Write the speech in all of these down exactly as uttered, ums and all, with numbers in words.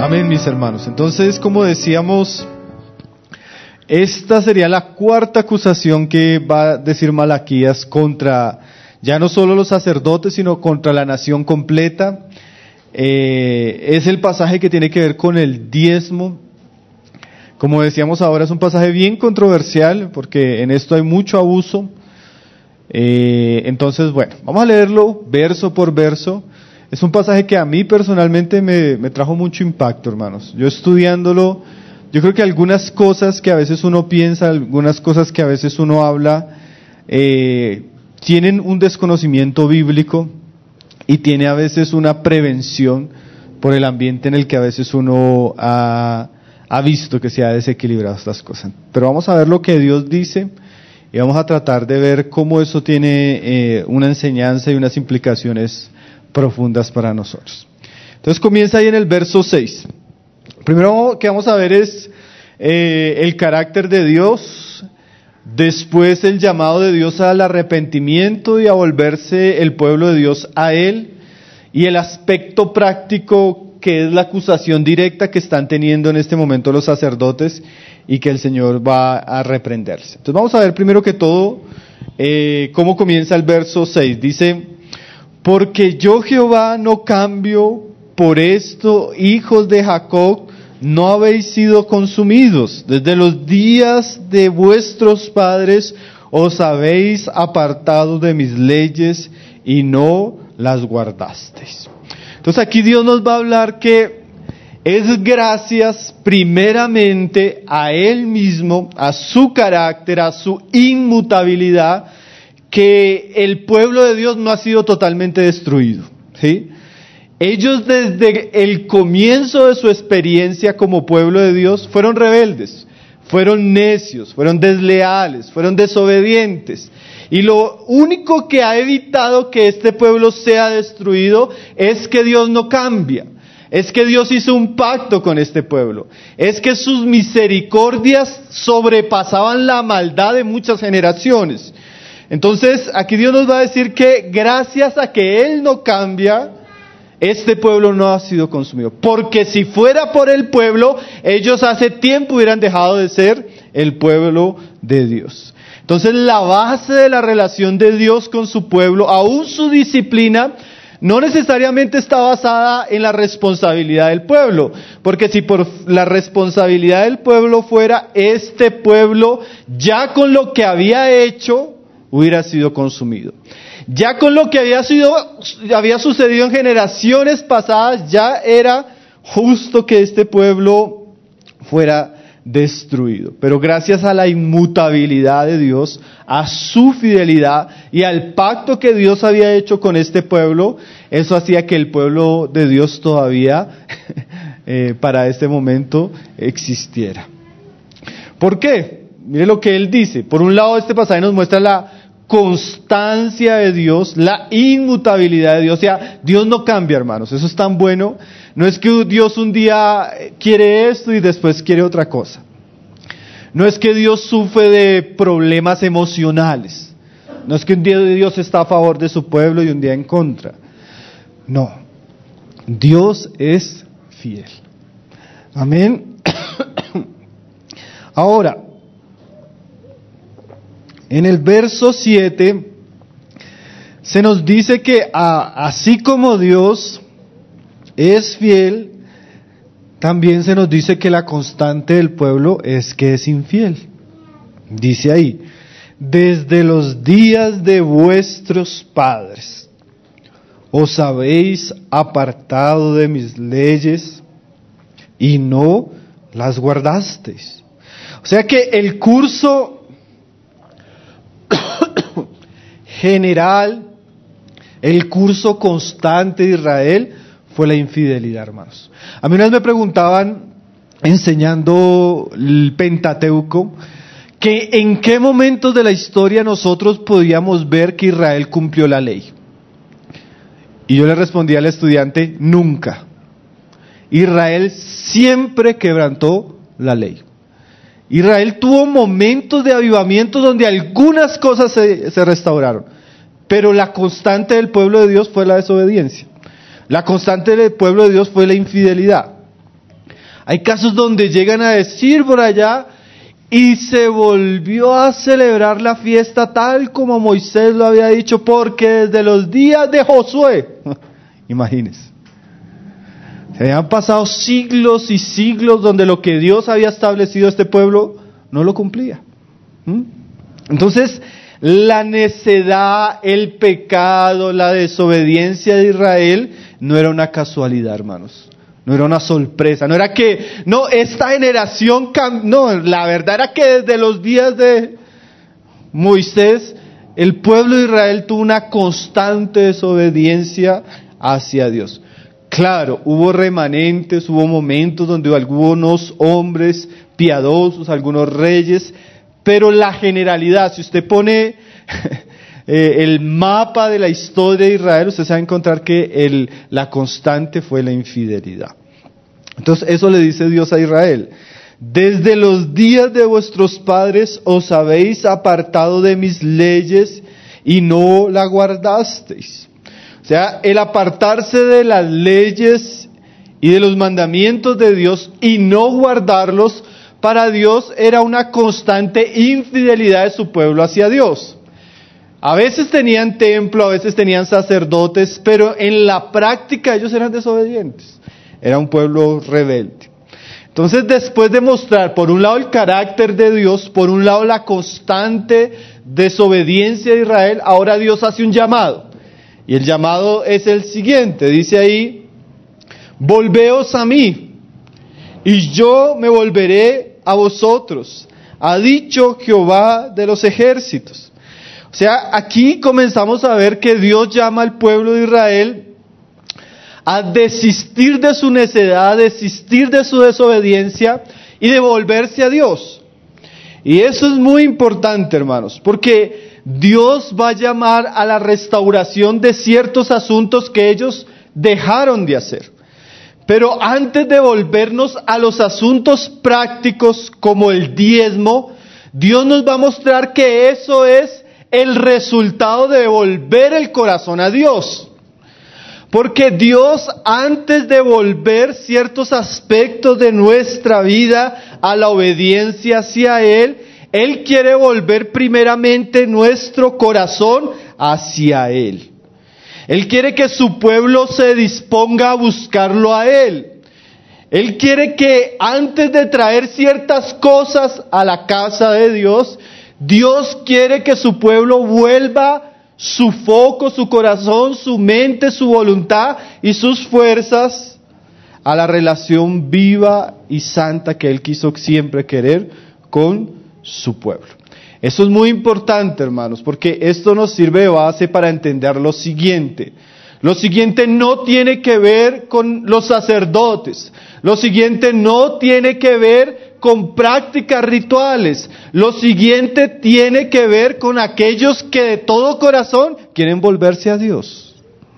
Amén, mis hermanos. Entonces, como decíamos, esta sería la cuarta acusación que va a decir Malaquías contra ya no solo los sacerdotes, sino contra la nación completa. Eh, es el pasaje que tiene que ver con el diezmo. Como decíamos ahora, es un pasaje bien controversial, porque en esto hay mucho abuso. Eh, entonces, bueno, vamos a leerlo verso por verso. Es un pasaje que a mí personalmente me, me trajo mucho impacto, hermanos. Yo estudiándolo, yo creo que algunas cosas que a veces uno piensa, algunas cosas que a veces uno habla, eh, tienen un desconocimiento bíblico y tiene a veces una prevención por el ambiente en el que a veces uno ha, ha visto que se ha desequilibrado estas cosas. Pero vamos a ver lo que Dios dice y vamos a tratar de ver cómo eso tiene eh, una enseñanza y unas implicaciones profundas para nosotros. Entonces comienza ahí en el verso seis. Primero que vamos a ver es eh, el carácter de Dios, después el llamado de Dios al arrepentimiento y a volverse el pueblo de Dios a Él, y el aspecto práctico que es la acusación directa que están teniendo en este momento los sacerdotes y que el Señor va a reprenderse. Entonces vamos a ver primero que todo eh, cómo comienza el verso seis. Dice: porque yo Jehová no cambio, por esto, hijos de Jacob, no habéis sido consumidos. Desde los días de vuestros padres os habéis apartado de mis leyes y no las guardasteis. Entonces aquí Dios nos va a hablar que es gracias primeramente a Él mismo, a su carácter, a su inmutabilidad, que el pueblo de Dios no ha sido totalmente destruido, ¿sí? Ellos desde el comienzo de su experiencia como pueblo de Dios fueron rebeldes, fueron necios, fueron desleales, fueron desobedientes. Y lo único que ha evitado que este pueblo sea destruido es que Dios no cambia. Es que Dios hizo un pacto con este pueblo. Es que sus misericordias sobrepasaban la maldad de muchas generaciones. Entonces, aquí Dios nos va a decir que gracias a que Él no cambia, este pueblo no ha sido consumido. Porque si fuera por el pueblo, ellos hace tiempo hubieran dejado de ser el pueblo de Dios. Entonces, la base de la relación de Dios con su pueblo, aún su disciplina, no necesariamente está basada en la responsabilidad del pueblo. Porque si por la responsabilidad del pueblo fuera, este pueblo, ya con lo que había hecho, hubiera sido consumido. Ya con lo que había sido, había sucedido en generaciones pasadas, ya era justo que este pueblo fuera destruido. Pero gracias a la inmutabilidad de Dios, a su fidelidad y al pacto que Dios había hecho con este pueblo, eso hacía que el pueblo de Dios todavía, eh, para este momento, existiera. ¿Por qué? Mire lo que él dice. Por un lado, este pasaje nos muestra la constancia de Dios, la inmutabilidad de Dios. O sea, Dios no cambia, hermanos. Eso es tan bueno. No es que Dios un día quiere esto y después quiere otra cosa. No es que Dios sufre de problemas emocionales. No es que un día Dios está a favor de su pueblo y un día en contra. No. Dios es fiel. Amén. Ahora, en el verso siete se nos dice que a, así como Dios es fiel, también se nos dice que la constante del pueblo es que es infiel. Dice ahí: desde los días de vuestros padres os habéis apartado de mis leyes y no las guardasteis. O sea que el curso general, el curso constante de Israel fue la infidelidad, hermanos. A mí una vez me preguntaban, enseñando el Pentateuco, que en qué momentos de la historia nosotros podíamos ver que Israel cumplió la ley. Y yo le respondí al estudiante: nunca. Israel siempre quebrantó la ley. Israel tuvo momentos de avivamiento donde algunas cosas se, se restauraron, pero la constante del pueblo de Dios fue la desobediencia. La constante del pueblo de Dios fue la infidelidad. Hay casos donde llegan a decir por allá, y se volvió a celebrar la fiesta tal como Moisés lo había dicho, porque desde los días de Josué, imagínense, se habían pasado siglos y siglos donde lo que Dios había establecido a este pueblo no lo cumplía. ¿Mm? Entonces, la necedad, el pecado, la desobediencia de Israel no era una casualidad, hermanos. No era una sorpresa, no era que, no, esta generación, cam- no, la verdad era que desde los días de Moisés, el pueblo de Israel tuvo una constante desobediencia hacia Dios. Claro, hubo remanentes, hubo momentos donde algunos hombres piadosos, algunos reyes, pero la generalidad, si usted pone eh, el mapa de la historia de Israel, usted se va a encontrar que el, la constante fue la infidelidad. Entonces eso le dice Dios a Israel: desde los días de vuestros padres os habéis apartado de mis leyes y no la guardasteis. O sea, el apartarse de las leyes y de los mandamientos de Dios y no guardarlos, para Dios era una constante infidelidad de su pueblo hacia Dios. A veces tenían templo, a veces tenían sacerdotes, pero en la práctica ellos eran desobedientes. Era un pueblo rebelde. Entonces, después de mostrar por un lado el carácter de Dios, por un lado la constante desobediencia de Israel, ahora Dios hace un llamado. Y el llamado es el siguiente, dice ahí: volveos a mí, y yo me volveré a vosotros, ha dicho Jehová de los ejércitos. O sea, aquí comenzamos a ver que Dios llama al pueblo de Israel a desistir de su necedad, a desistir de su desobediencia y de volverse a Dios. Y eso es muy importante, hermanos, porque Dios va a llamar a la restauración de ciertos asuntos que ellos dejaron de hacer. Pero antes de volvernos a los asuntos prácticos como el diezmo, Dios nos va a mostrar que eso es el resultado de volver el corazón a Dios. Porque Dios, antes de volver ciertos aspectos de nuestra vida a la obediencia hacia Él, Él quiere volver primeramente nuestro corazón hacia Él. Él quiere que su pueblo se disponga a buscarlo a Él. Él quiere que antes de traer ciertas cosas a la casa de Dios, Dios quiere que su pueblo vuelva su foco, su corazón, su mente, su voluntad y sus fuerzas a la relación viva y santa que Él quiso siempre querer con su pueblo. Eso es muy importante, hermanos, porque esto nos sirve de base para entender lo siguiente. Lo siguiente no tiene que ver con los sacerdotes. Lo siguiente no tiene que ver con prácticas rituales. Lo siguiente tiene que ver con aquellos que de todo corazón quieren volverse a Dios.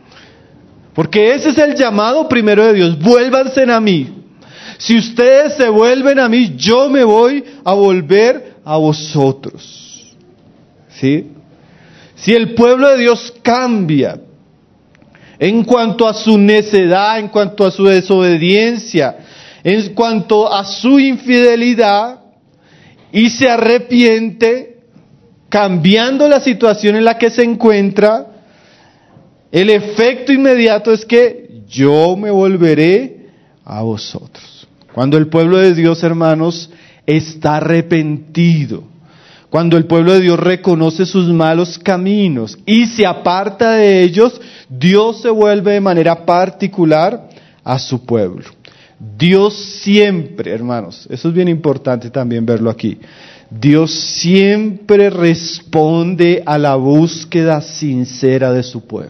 Porque ese es el llamado primero de Dios: vuélvanse a mí. Si ustedes se vuelven a mí, yo me voy a volver a vosotros. ¿Sí? Si el pueblo de Dios cambia en cuanto a su necedad, en cuanto a su desobediencia, en cuanto a su infidelidad, y se arrepiente, cambiando la situación en la que se encuentra, el efecto inmediato es que yo me volveré a vosotros. Cuando el pueblo de Dios, hermanos, está arrepentido, cuando el pueblo de Dios reconoce sus malos caminos y se aparta de ellos, Dios se vuelve de manera particular a su pueblo. Dios siempre, hermanos, eso es bien importante también verlo aquí, Dios siempre responde a la búsqueda sincera de su pueblo.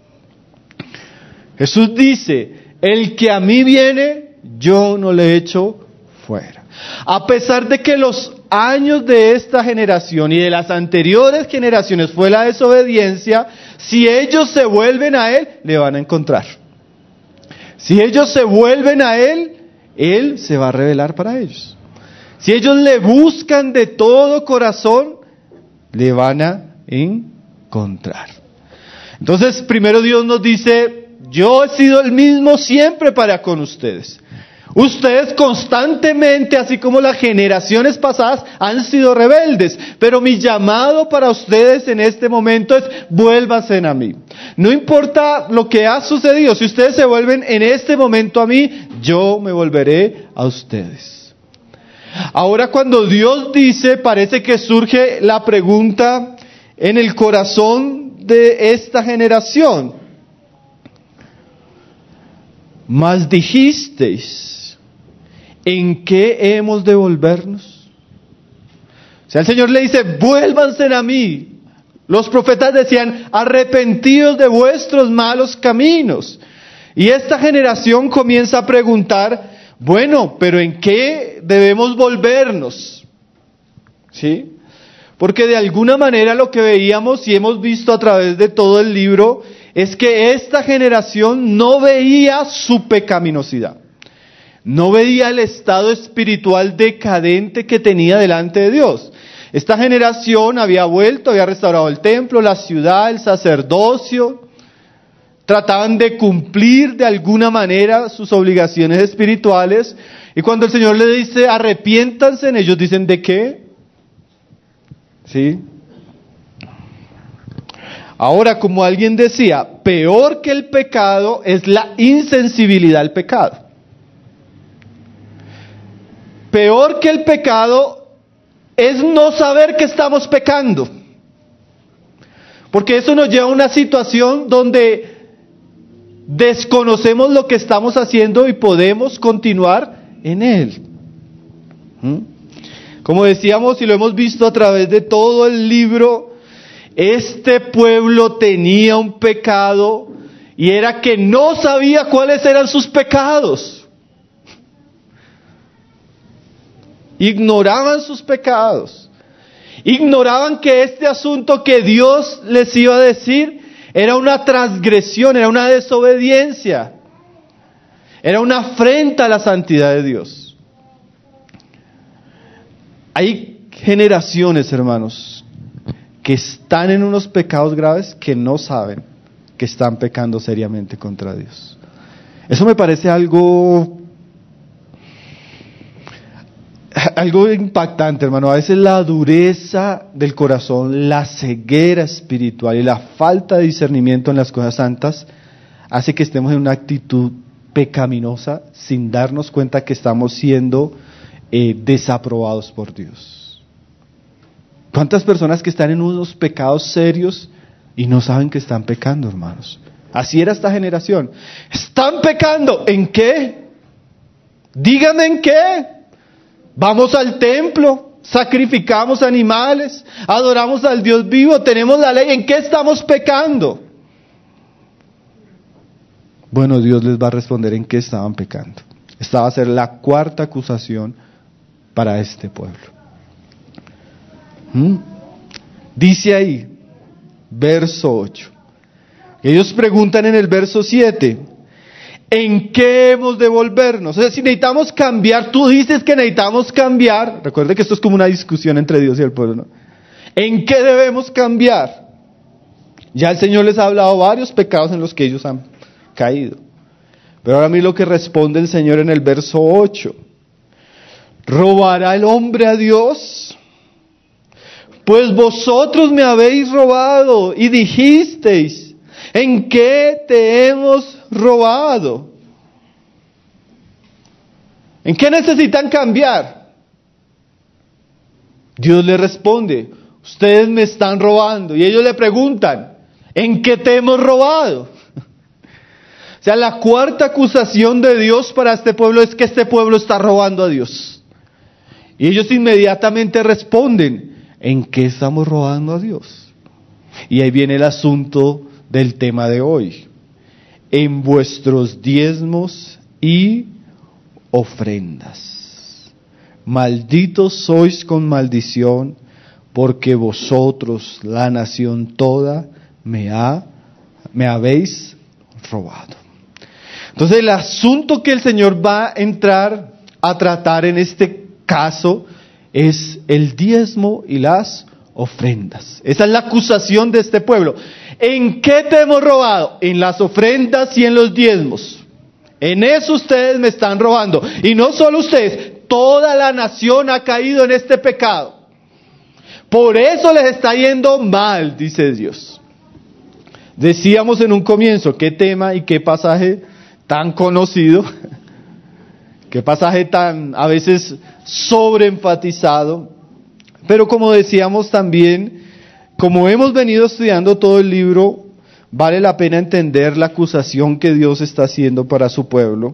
Jesús dice: el que a mí viene, yo no le echo fuera. A pesar de que los años de esta generación y de las anteriores generaciones fue la desobediencia, si ellos se vuelven a Él, le van a encontrar. Si ellos se vuelven a Él, Él se va a revelar para ellos. Si ellos le buscan de todo corazón, le van a encontrar. Entonces, primero Dios nos dice: yo he sido el mismo siempre para con ustedes. Ustedes constantemente, así como las generaciones pasadas, han sido rebeldes. Pero mi llamado para ustedes en este momento es: vuélvanse a mí. No importa lo que ha sucedido, si ustedes se vuelven en este momento a mí, yo me volveré a ustedes. Ahora, cuando Dios dice, parece que surge la pregunta en el corazón de esta generación: mas dijisteis, ¿en qué hemos de volvernos? O sea, el Señor le dice: vuélvanse a mí. Los profetas decían: arrepentidos de vuestros malos caminos. Y esta generación comienza a preguntar: bueno, pero ¿en qué debemos volvernos? ¿Sí? Porque de alguna manera lo que veíamos y hemos visto a través de todo el libro es que esta generación no veía su pecaminosidad. No veía el estado espiritual decadente que tenía delante de Dios. Esta generación había vuelto, había restaurado el templo, la ciudad, el sacerdocio. Trataban de cumplir de alguna manera sus obligaciones espirituales. Y cuando el Señor le dice: arrepiéntanse, ellos dicen: ¿de qué? ¿Sí? Ahora, como alguien decía, peor que el pecado es la insensibilidad al pecado. Peor que el pecado es no saber que estamos pecando. Porque eso nos lleva a una situación donde desconocemos lo que estamos haciendo y podemos continuar en él. ¿Mm? Como decíamos y lo hemos visto a través de todo el libro, este pueblo tenía un pecado y era que no sabía cuáles eran sus pecados. Ignoraban sus pecados. Ignoraban que este asunto que Dios les iba a decir era una transgresión, era una desobediencia. Era una afrenta a la santidad de Dios. Hay generaciones, hermanos, que están en unos pecados graves que no saben que están pecando seriamente contra Dios. Eso me parece algo... Algo impactante, hermano. A veces la dureza del corazón, la ceguera espiritual y la falta de discernimiento en las cosas santas hace que estemos en una actitud pecaminosa sin darnos cuenta que estamos siendo eh, desaprobados por Dios. ¿Cuántas personas que están en unos pecados serios y no saben que están pecando, hermanos? Así era esta generación. ¿Están pecando? ¿En qué? Díganme en qué. Vamos al templo, sacrificamos animales, adoramos al Dios vivo, tenemos la ley. ¿En qué estamos pecando? Bueno, Dios les va a responder en qué estaban pecando. Esta va a ser la cuarta acusación para este pueblo. ¿Mm? Dice ahí, verso ocho. Ellos preguntan en el verso siete. ¿En qué hemos de volvernos? O sea, si necesitamos cambiar, tú dices que necesitamos cambiar. Recuerde que esto es como una discusión entre Dios y el pueblo, ¿no? ¿En qué debemos cambiar? Ya el Señor les ha hablado varios pecados en los que ellos han caído. Pero ahora mira lo que responde el Señor en el verso ocho. ¿Robará el hombre a Dios? Pues vosotros me habéis robado y dijisteis: ¿en qué te hemos robado? ¿En qué necesitan cambiar? Dios le responde: ustedes me están robando. Y ellos le preguntan: ¿en qué te hemos robado? O sea, la cuarta acusación de Dios para este pueblo es que este pueblo está robando a Dios. Y ellos inmediatamente responden: ¿en qué estamos robando a Dios? Y ahí viene el asunto del tema de hoy. En vuestros diezmos y ofrendas. Malditos sois con maldición, porque vosotros, la nación toda, me ha, me habéis robado. Entonces el asunto que el Señor va a entrar a tratar en este caso es el diezmo y las ofrendas. Esa es la acusación de este pueblo. ¿En qué te hemos robado? En las ofrendas y en los diezmos. En eso ustedes me están robando. Y no solo ustedes, toda la nación ha caído en este pecado. Por eso les está yendo mal, dice Dios. Decíamos en un comienzo, qué tema y qué pasaje tan conocido, qué pasaje tan a veces sobreenfatizado. Pero como decíamos también, como hemos venido estudiando todo el libro, vale la pena entender la acusación que Dios está haciendo para su pueblo,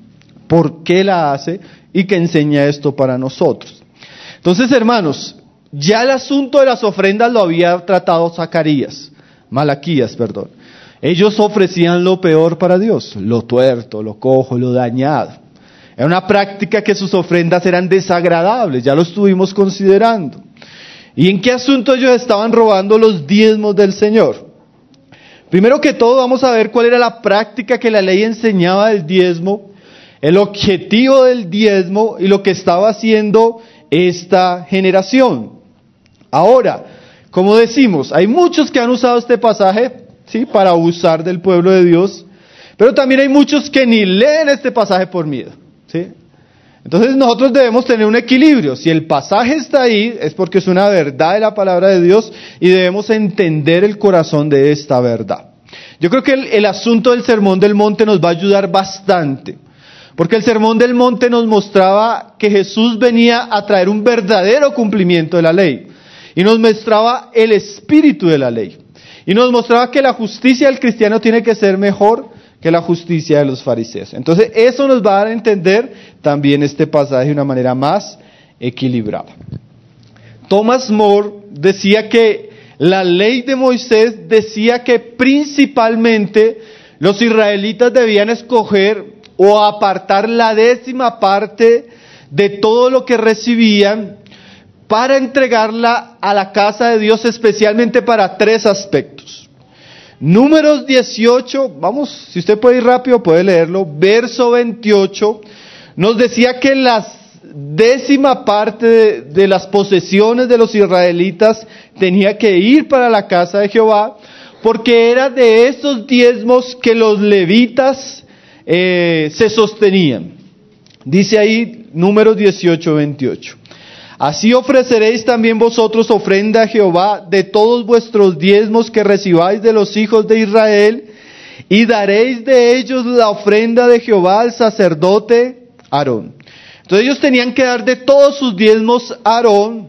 por qué la hace y que enseña esto para nosotros. Entonces, hermanos, ya el asunto de las ofrendas lo había tratado Zacarías, Malaquías, perdón. Ellos ofrecían lo peor para Dios, lo tuerto, lo cojo, lo dañado. Era una práctica que sus ofrendas eran desagradables, ya lo estuvimos considerando. ¿Y en qué asunto ellos estaban robando los diezmos del Señor? Primero que todo vamos a ver cuál era la práctica que la ley enseñaba del diezmo, el objetivo del diezmo y lo que estaba haciendo esta generación. Ahora, como decimos, hay muchos que han usado este pasaje, ¿sí?, para abusar del pueblo de Dios, pero también hay muchos que ni leen este pasaje por miedo, ¿sí? Entonces nosotros debemos tener un equilibrio. Si el pasaje está ahí, es porque es una verdad de la palabra de Dios y debemos entender el corazón de esta verdad. Yo creo que el, el asunto del Sermón del Monte nos va a ayudar bastante, porque el Sermón del Monte nos mostraba que Jesús venía a traer un verdadero cumplimiento de la ley. Y nos mostraba el espíritu de la ley. Y nos mostraba que la justicia del cristiano tiene que ser mejor que la justicia de los fariseos. Entonces eso nos va a dar a entender también este pasaje de una manera más equilibrada. Thomas More decía que la ley de Moisés decía que principalmente los israelitas debían escoger o apartar la décima parte de todo lo que recibían para entregarla a la casa de Dios, especialmente para tres aspectos. Números dieciocho, vamos, si usted puede ir rápido, puede leerlo, verso veintiocho, nos decía que la décima parte de, de las posesiones de los israelitas tenía que ir para la casa de Jehová, porque era de esos diezmos que los levitas eh, se sostenían. Dice ahí, Números dieciocho, veintiocho. Así ofreceréis también vosotros ofrenda a Jehová de todos vuestros diezmos que recibáis de los hijos de Israel, y daréis de ellos la ofrenda de Jehová al sacerdote Aarón. Entonces ellos tenían que dar de todos sus diezmos a Aarón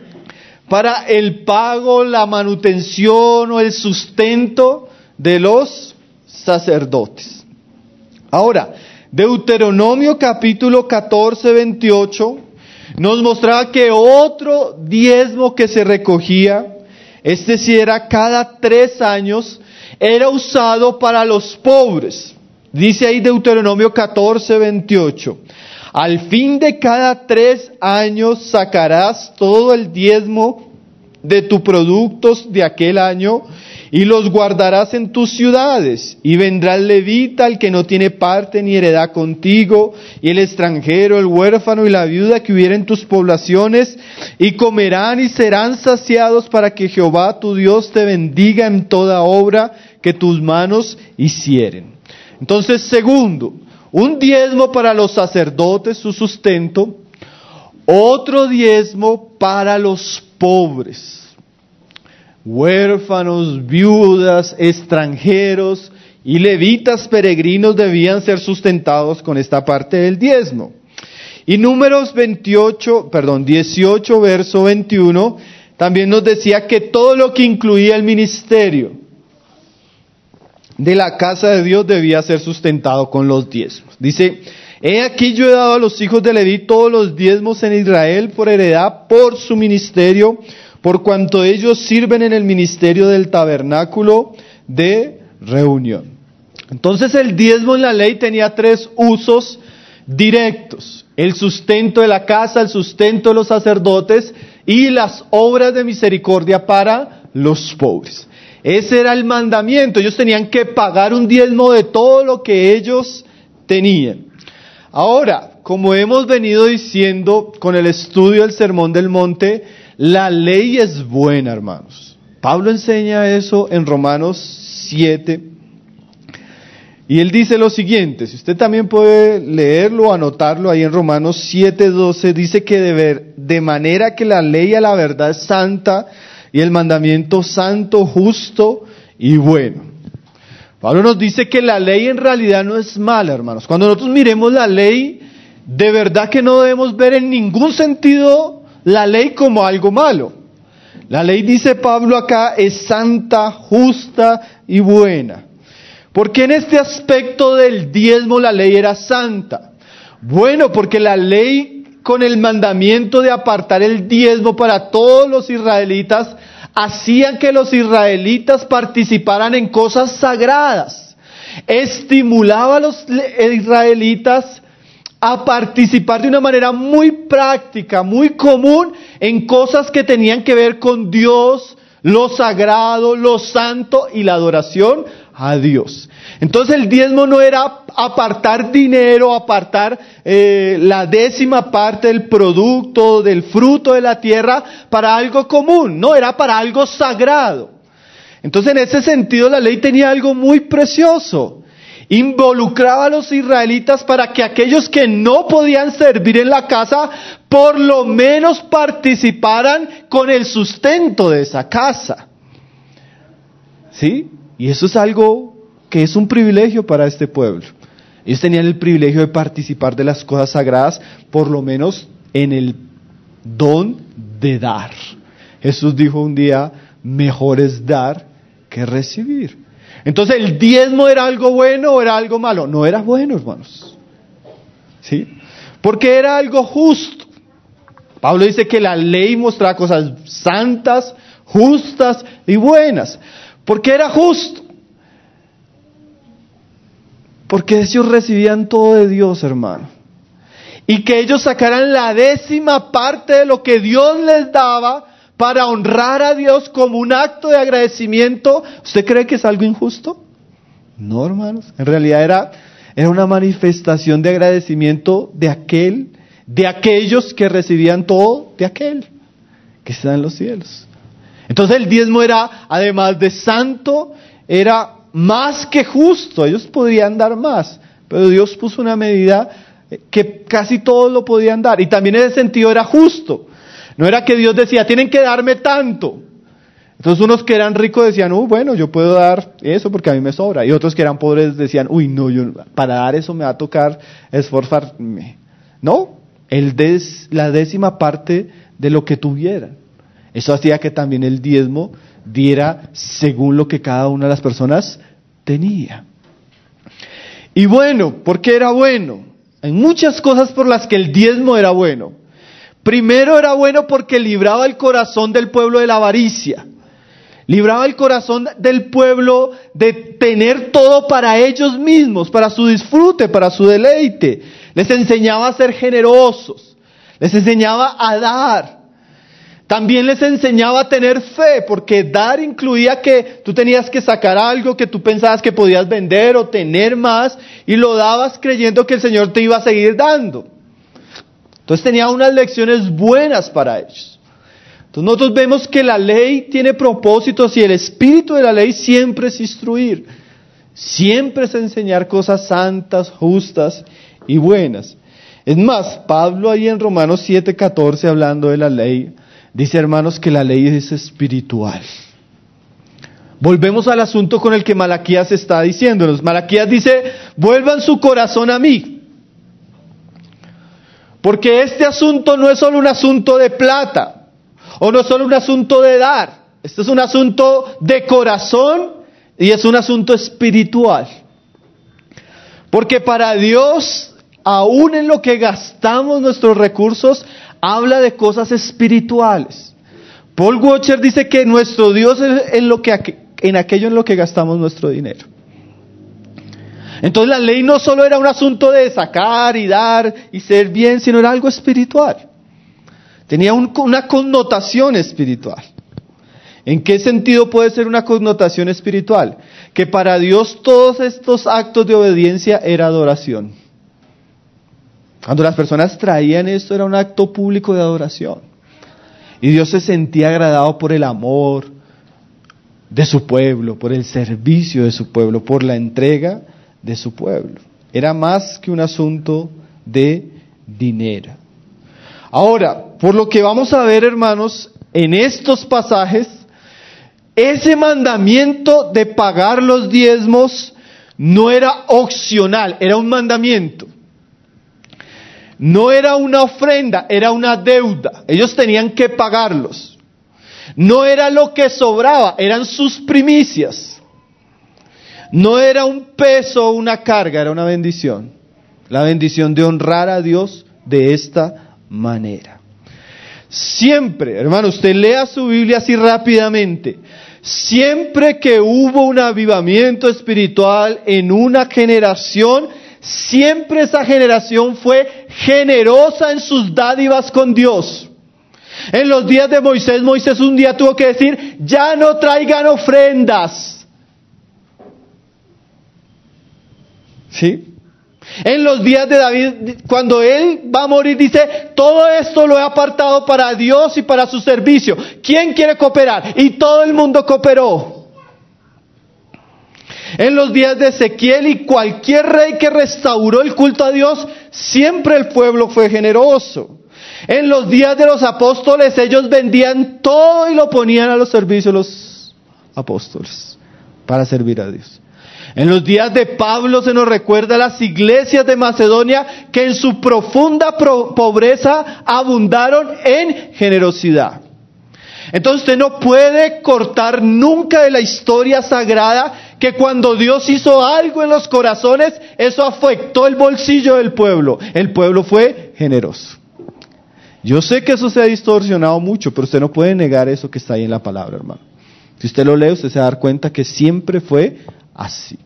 para el pago, la manutención o el sustento de los sacerdotes. Ahora, Deuteronomio capítulo catorce, veintiocho nos mostraba que otro diezmo que se recogía, este sí era cada tres años, era usado para los pobres. Dice ahí Deuteronomio catorce, veintiocho. Al fin de cada tres años sacarás todo el diezmo de tus productos de aquel año y los guardarás en tus ciudades. Y vendrá el levita, el que no tiene parte ni heredad contigo, y el extranjero, el huérfano y la viuda que hubiera en tus poblaciones, y comerán y serán saciados para que Jehová tu Dios te bendiga en toda obra que tus manos hicieren. Entonces, segundo, un diezmo para los sacerdotes, su sustento, otro diezmo para los pobres. Huérfanos, viudas, extranjeros y levitas peregrinos debían ser sustentados con esta parte del diezmo. Y Números veintiocho, perdón, dieciocho, verso veintiuno, también nos decía que todo lo que incluía el ministerio de la casa de Dios debía ser sustentado con los diezmos. Dice, he aquí yo he dado a los hijos de Leví todos los diezmos en Israel por heredad por su ministerio, por cuanto ellos sirven en el ministerio del tabernáculo de reunión. Entonces el diezmo en la ley tenía tres usos directos: el sustento de la casa, el sustento de los sacerdotes y las obras de misericordia para los pobres. Ese era el mandamiento. Ellos tenían que pagar un diezmo de todo lo que ellos tenían. Ahora, como hemos venido diciendo con el estudio del Sermón del Monte, la ley es buena, hermanos. Pablo enseña eso en Romanos siete. Y él dice lo siguiente, si usted también puede leerlo o anotarlo ahí en Romanos siete doce, dice que de, ver, de manera que la ley a la verdad es santa y el mandamiento santo, justo y bueno. Pablo nos dice que la ley en realidad no es mala, hermanos. Cuando nosotros miremos la ley, de verdad que no debemos ver en ningún sentido la ley como algo malo. La ley, dice Pablo acá, es santa, justa y buena. ¿Por qué en este aspecto del diezmo la ley era santa? Bueno, porque la ley con el mandamiento de apartar el diezmo para todos los israelitas hacían que los israelitas participaran en cosas sagradas. Estimulaba a los israelitas a participar de una manera muy práctica, muy común en cosas que tenían que ver con Dios, lo sagrado, lo santo y la adoración a Dios. Entonces el diezmo no era apartar dinero, apartar eh, la décima parte del producto, del fruto de la tierra para algo común, no, era para algo sagrado. Entonces en ese sentido la ley tenía algo muy precioso. Involucraba a los israelitas para que aquellos que no podían servir en la casa, por lo menos participaran con el sustento de esa casa. ¿Sí? Y eso es algo que es un privilegio para este pueblo. Ellos tenían el privilegio de participar de las cosas sagradas, por lo menos en el don de dar. Jesús dijo un día, mejor es dar que recibir. Entonces, ¿el diezmo era algo bueno o era algo malo? No era bueno, hermanos. ¿Sí? Porque era algo justo. Pablo dice que la ley mostraba cosas santas, justas y buenas. ¿Por qué era justo? Porque ellos recibían todo de Dios, hermano. Y que ellos sacaran la décima parte de lo que Dios les daba para honrar a Dios como un acto de agradecimiento. ¿Usted cree que es algo injusto? No, hermanos. En realidad era, era una manifestación de agradecimiento de aquel, de aquellos que recibían todo de aquel que está en los cielos. Entonces el diezmo era, además de santo, era más que justo. Ellos podían dar más, pero Dios puso una medida que casi todos lo podían dar. Y también en ese sentido era justo. No era que Dios decía, tienen que darme tanto. Entonces unos que eran ricos decían, uy, bueno, yo puedo dar eso porque a mí me sobra. Y otros que eran pobres decían, uy, no, yo para dar eso me va a tocar esforzarme. No, el des, la décima parte de lo que tuvieran. Eso hacía que también el diezmo diera según lo que cada una de las personas tenía. Y bueno, ¿por qué era bueno? Hay muchas cosas por las que el diezmo era bueno. Primero era bueno porque libraba el corazón del pueblo de la avaricia. Libraba el corazón del pueblo de tener todo para ellos mismos, para su disfrute, para su deleite. Les enseñaba a ser generosos. Les enseñaba a dar. También les enseñaba a tener fe, porque dar incluía que tú tenías que sacar algo que tú pensabas que podías vender o tener más, y lo dabas creyendo que el Señor te iba a seguir dando. Entonces tenía unas lecciones buenas para ellos. Entonces nosotros vemos que la ley tiene propósitos y el espíritu de la ley siempre es instruir. Siempre es enseñar cosas santas, justas y buenas. Es más, Pablo ahí en Romanos siete catorce hablando de la ley, dice, hermanos, que la ley es espiritual. Volvemos al asunto con el que Malaquías está diciéndonos. Malaquías dice, vuelvan su corazón a mí. Porque este asunto no es solo un asunto de plata, o no es solo un asunto de dar. Este es un asunto de corazón y es un asunto espiritual. Porque para Dios, aún en lo que gastamos nuestros recursos, habla de cosas espirituales. Paul Washer dice que nuestro Dios es en, lo que, en aquello en lo que gastamos nuestro dinero. Entonces la ley no solo era un asunto de sacar y dar y ser bien, sino era algo espiritual. Tenía un, una connotación espiritual. ¿En qué sentido puede ser una connotación espiritual? Que para Dios todos estos actos de obediencia era adoración. Cuando las personas traían esto era un acto público de adoración. Y Dios se sentía agradado por el amor de su pueblo, por el servicio de su pueblo, por la entrega de su pueblo. Era más que un asunto de dinero. Ahora, por lo que vamos a ver, hermanos, en estos pasajes, ese mandamiento de pagar los diezmos no era opcional, era un mandamiento. No era una ofrenda, era una deuda. Ellos tenían que pagarlos. No era lo que sobraba, eran sus primicias. No era un peso o una carga, era una bendición. La bendición de honrar a Dios de esta manera. Siempre, hermano, usted lea su Biblia así rápidamente. Siempre que hubo un avivamiento espiritual en una generación, siempre esa generación fue generosa en sus dádivas con Dios. En los días de Moisés, Moisés un día tuvo que decir, ya no traigan ofrendas. ¿Sí? En los días de David, cuando él va a morir, dice, todo esto lo he apartado para Dios y para su servicio. ¿Quién quiere cooperar? Y todo el mundo cooperó. En los días de Ezequiel y cualquier rey que restauró el culto a Dios, siempre el pueblo fue generoso. En los días de los apóstoles, ellos vendían todo y lo ponían a los servicios de los apóstoles para servir a Dios. En los días de Pablo se nos recuerda a las iglesias de Macedonia que en su profunda pro- pobreza abundaron en generosidad. Entonces usted no puede cortar nunca de la historia sagrada que cuando Dios hizo algo en los corazones, eso afectó el bolsillo del pueblo. El pueblo fue generoso. Yo sé que eso se ha distorsionado mucho, pero usted no puede negar eso que está ahí en la palabra, hermano. Si usted lo lee, usted se va a dar cuenta que siempre fue así.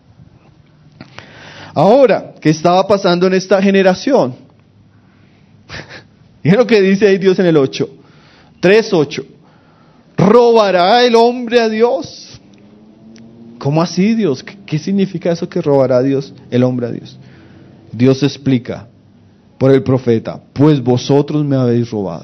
Ahora, ¿qué estaba pasando en esta generación? Miren lo que dice ahí Dios en el ocho, tres ocho. ¿Robará el hombre a Dios? ¿Cómo así, Dios? ¿Qué, qué significa eso que robará a Dios, el hombre a Dios? Dios explica por el profeta, pues vosotros me habéis robado.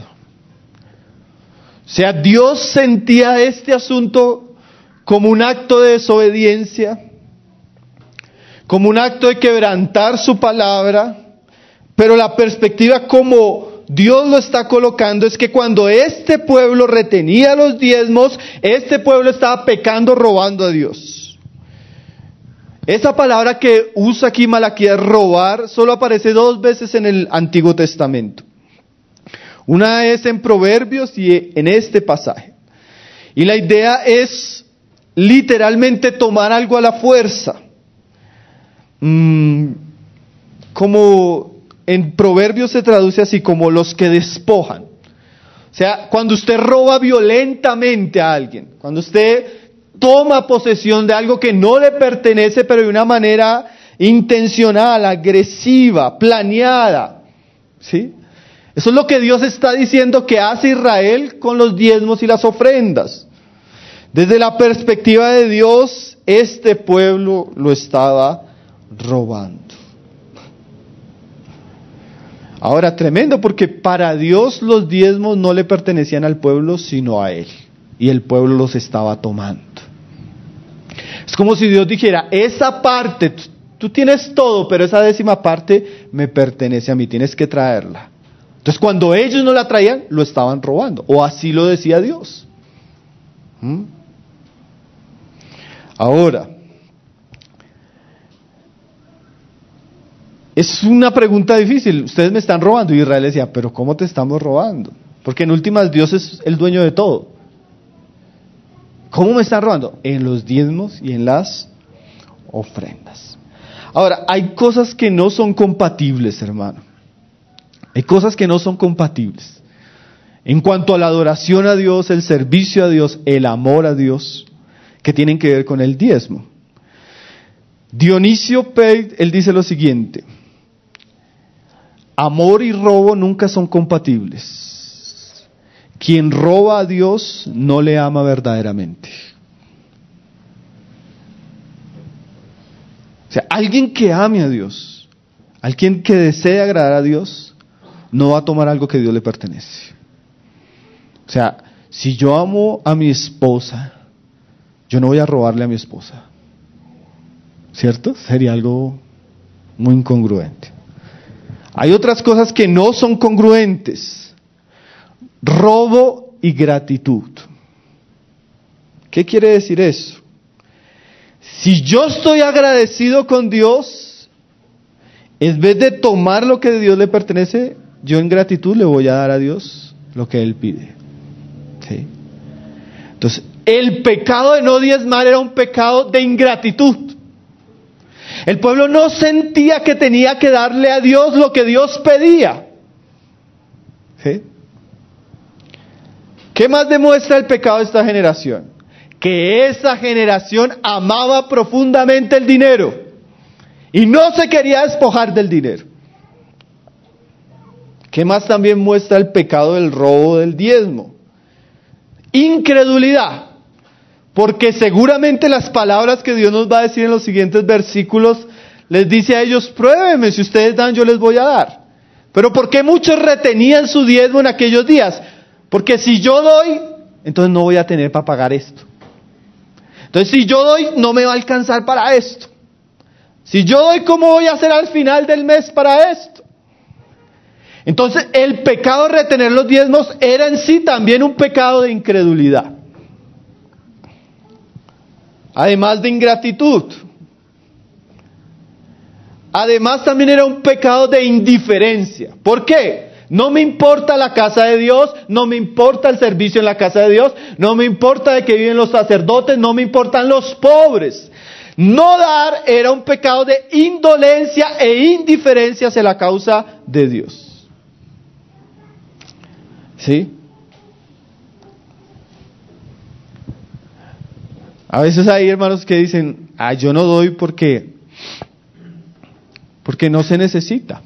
O sea, Dios sentía este asunto como un acto de desobediencia, como un acto de quebrantar su palabra, pero la perspectiva como Dios lo está colocando es que cuando este pueblo retenía los diezmos, este pueblo estaba pecando, robando a Dios. Esa palabra que usa aquí Malaquías, robar, solo aparece dos veces en el Antiguo Testamento. Una es en Proverbios y en este pasaje. Y la idea es literalmente tomar algo a la fuerza. Mm, como en Proverbios se traduce así, como los que despojan. O sea, cuando usted roba violentamente a alguien, cuando usted toma posesión de algo que no le pertenece, pero de una manera intencional, agresiva, planeada, ¿sí? Eso es lo que Dios está diciendo que hace Israel con los diezmos y las ofrendas. Desde la perspectiva de Dios, este pueblo lo estaba robando. Ahora, tremendo, porque para Dios los diezmos no le pertenecían al pueblo, sino a Él. Y el pueblo los estaba tomando. Es como si Dios dijera, esa parte, tú tienes todo, pero esa décima parte me pertenece a mí, tienes que traerla. Entonces cuando ellos no la traían, lo estaban robando, o así lo decía Dios. ¿Mm? Ahora, es una pregunta difícil, ustedes me están robando, y Israel decía, pero ¿cómo te estamos robando? Porque en últimas Dios es el dueño de todo. ¿Cómo me están robando? En los diezmos y en las ofrendas. Ahora, hay cosas que no son compatibles, hermano. Hay cosas que no son compatibles. En cuanto a la adoración a Dios, el servicio a Dios, el amor a Dios, que tienen que ver con el diezmo. Dionisio Pei, él dice lo siguiente: amor y robo nunca son compatibles. Quien roba a Dios no le ama verdaderamente. O sea, alguien que ame a Dios, alguien que desee agradar a Dios, no va a tomar algo que a Dios le pertenece. O sea, si yo amo a mi esposa, yo no voy a robarle a mi esposa. ¿Cierto? Sería algo muy incongruente. Hay otras cosas que no son congruentes. Robo y gratitud. ¿Qué quiere decir eso? Si yo estoy agradecido con Dios, en vez de tomar lo que de Dios le pertenece, yo en gratitud le voy a dar a Dios lo que Él pide. ¿Sí? Entonces, el pecado de no diezmar era un pecado de ingratitud. El pueblo no sentía que tenía que darle a Dios lo que Dios pedía. ¿Sí? ¿Qué más demuestra el pecado de esta generación? Que esa generación amaba profundamente el dinero y no se quería despojar del dinero. ¿Qué más también muestra el pecado del robo del diezmo? Incredulidad. Porque seguramente las palabras que Dios nos va a decir en los siguientes versículos les dice a ellos: pruébenme, si ustedes dan yo les voy a dar. Pero ¿por qué muchos retenían su diezmo en aquellos días? Porque si yo doy, entonces no voy a tener para pagar esto. Entonces si yo doy, no me va a alcanzar para esto. Si yo doy, ¿cómo voy a hacer al final del mes para esto? Entonces el pecado de retener los diezmos era en sí también un pecado de incredulidad. Además de ingratitud. Además también era un pecado de indiferencia. ¿Por qué? No me importa la casa de Dios, no me importa el servicio en la casa de Dios, no me importa de que viven los sacerdotes, no me importan los pobres. No dar era un pecado de indolencia e indiferencia hacia la causa de Dios. ¿Sí? A veces hay hermanos que dicen: ah, yo no doy porque, porque no se necesita.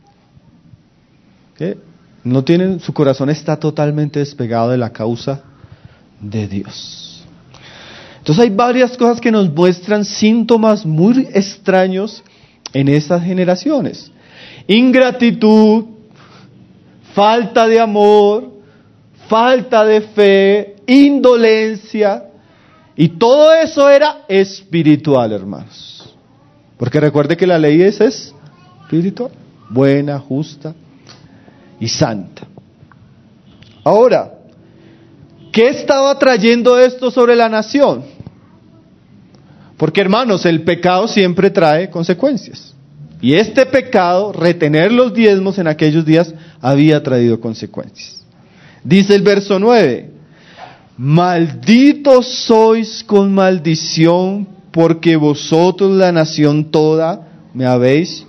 ¿Qué? No tienen, su corazón está totalmente despegado de la causa de Dios. Entonces hay varias cosas que nos muestran síntomas muy extraños en estas generaciones. Ingratitud, falta de amor, falta de fe, indolencia. Y todo eso era espiritual, hermanos. Porque recuerde que la ley es espiritual, buena, justa y santa. Ahora, ¿qué estaba trayendo esto sobre la nación? Porque, hermanos, el pecado siempre trae consecuencias. Y este pecado, retener los diezmos en aquellos días, había traído consecuencias. Dice el verso nueve: malditos sois con maldición, porque vosotros, la nación toda, me habéis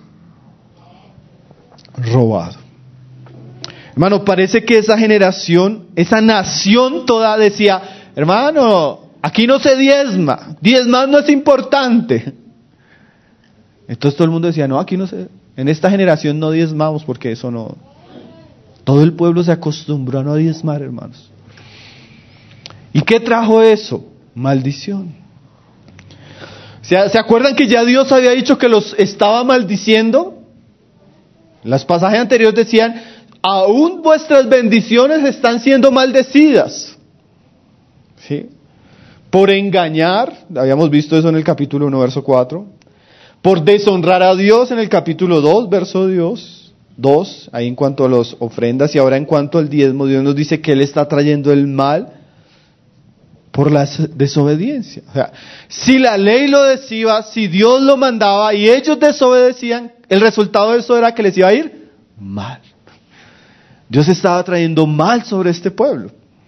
robado. Hermano, parece que esa generación, esa nación toda decía: hermano, aquí no se diezma, diezmar no es importante. Entonces todo el mundo decía: no, aquí no se, en esta generación no diezmamos, porque eso no. Todo el pueblo se acostumbró a no diezmar, hermanos. ¿Y qué trajo eso? Maldición. ¿Se, ¿Se acuerdan que ya Dios había dicho que los estaba maldiciendo? Los pasajes anteriores decían: aún vuestras bendiciones están siendo maldecidas. ¿Sí? Por engañar, habíamos visto eso en el capítulo uno, verso cuatro. Por deshonrar a Dios en el capítulo dos, verso dos, ahí en cuanto a las ofrendas. Y ahora en cuanto al diezmo, Dios nos dice que Él está trayendo el mal por la desobediencia. O sea, si la ley lo decía, si Dios lo mandaba y ellos desobedecían, el resultado de eso era que les iba a ir mal. Dios estaba trayendo mal sobre este pueblo.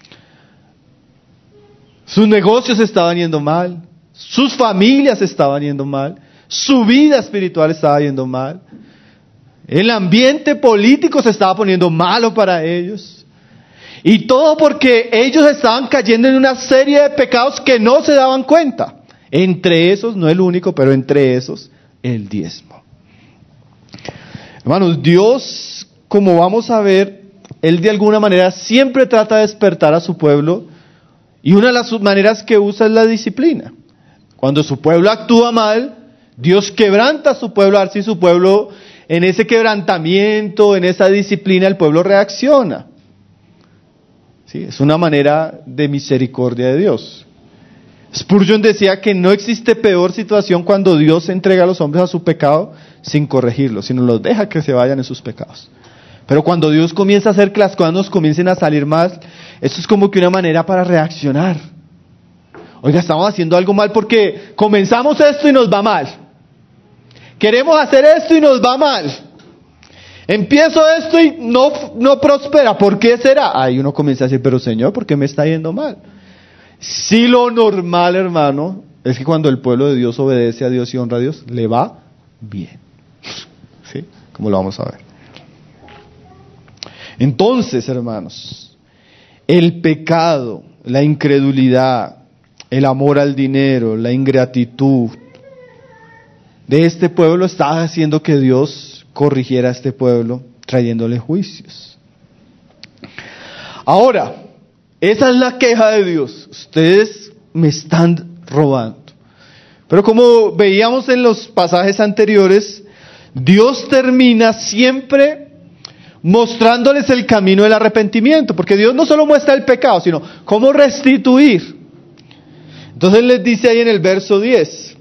Sus negocios estaban yendo mal, sus familias estaban yendo mal, su vida espiritual estaba yendo mal, el ambiente político se estaba poniendo malo para ellos. Y todo porque ellos estaban cayendo en una serie de pecados que no se daban cuenta. Entre esos, no el único, pero entre esos, el diezmo. Hermanos, Dios, como vamos a ver, Él de alguna manera siempre trata de despertar a su pueblo, y una de las maneras que usa es la disciplina. Cuando su pueblo actúa mal, Dios quebranta a su pueblo, así su pueblo, en ese quebrantamiento, en esa disciplina, el pueblo reacciona. ¿Sí? Es una manera de misericordia de Dios. Spurgeon decía que no existe peor situación cuando Dios entrega a los hombres a su pecado sin corregirlos, sino los deja que se vayan en sus pecados. Pero cuando Dios comienza a hacer que las cosas nos comiencen a salir mal, esto es como que una manera para reaccionar. Oiga, estamos haciendo algo mal porque comenzamos esto y nos va mal. Queremos hacer esto y nos va mal. Empiezo esto y no, no prospera. ¿Por qué será? Ahí uno comienza a decir, pero Señor, ¿por qué me está yendo mal? Si lo normal, hermano, es que cuando el pueblo de Dios obedece a Dios y honra a Dios, le va bien. ¿Sí? Como lo vamos a ver. Entonces, hermanos, el pecado, la incredulidad, el amor al dinero, la ingratitud de este pueblo estaba haciendo que Dios corrigiera a este pueblo, trayéndole juicios. Ahora, esa es la queja de Dios. Ustedes me están robando. Pero como veíamos en los pasajes anteriores, Dios termina siempre mostrándoles el camino del arrepentimiento, porque Dios no solo muestra el pecado, sino cómo restituir. Entonces les dice ahí en el verso diez,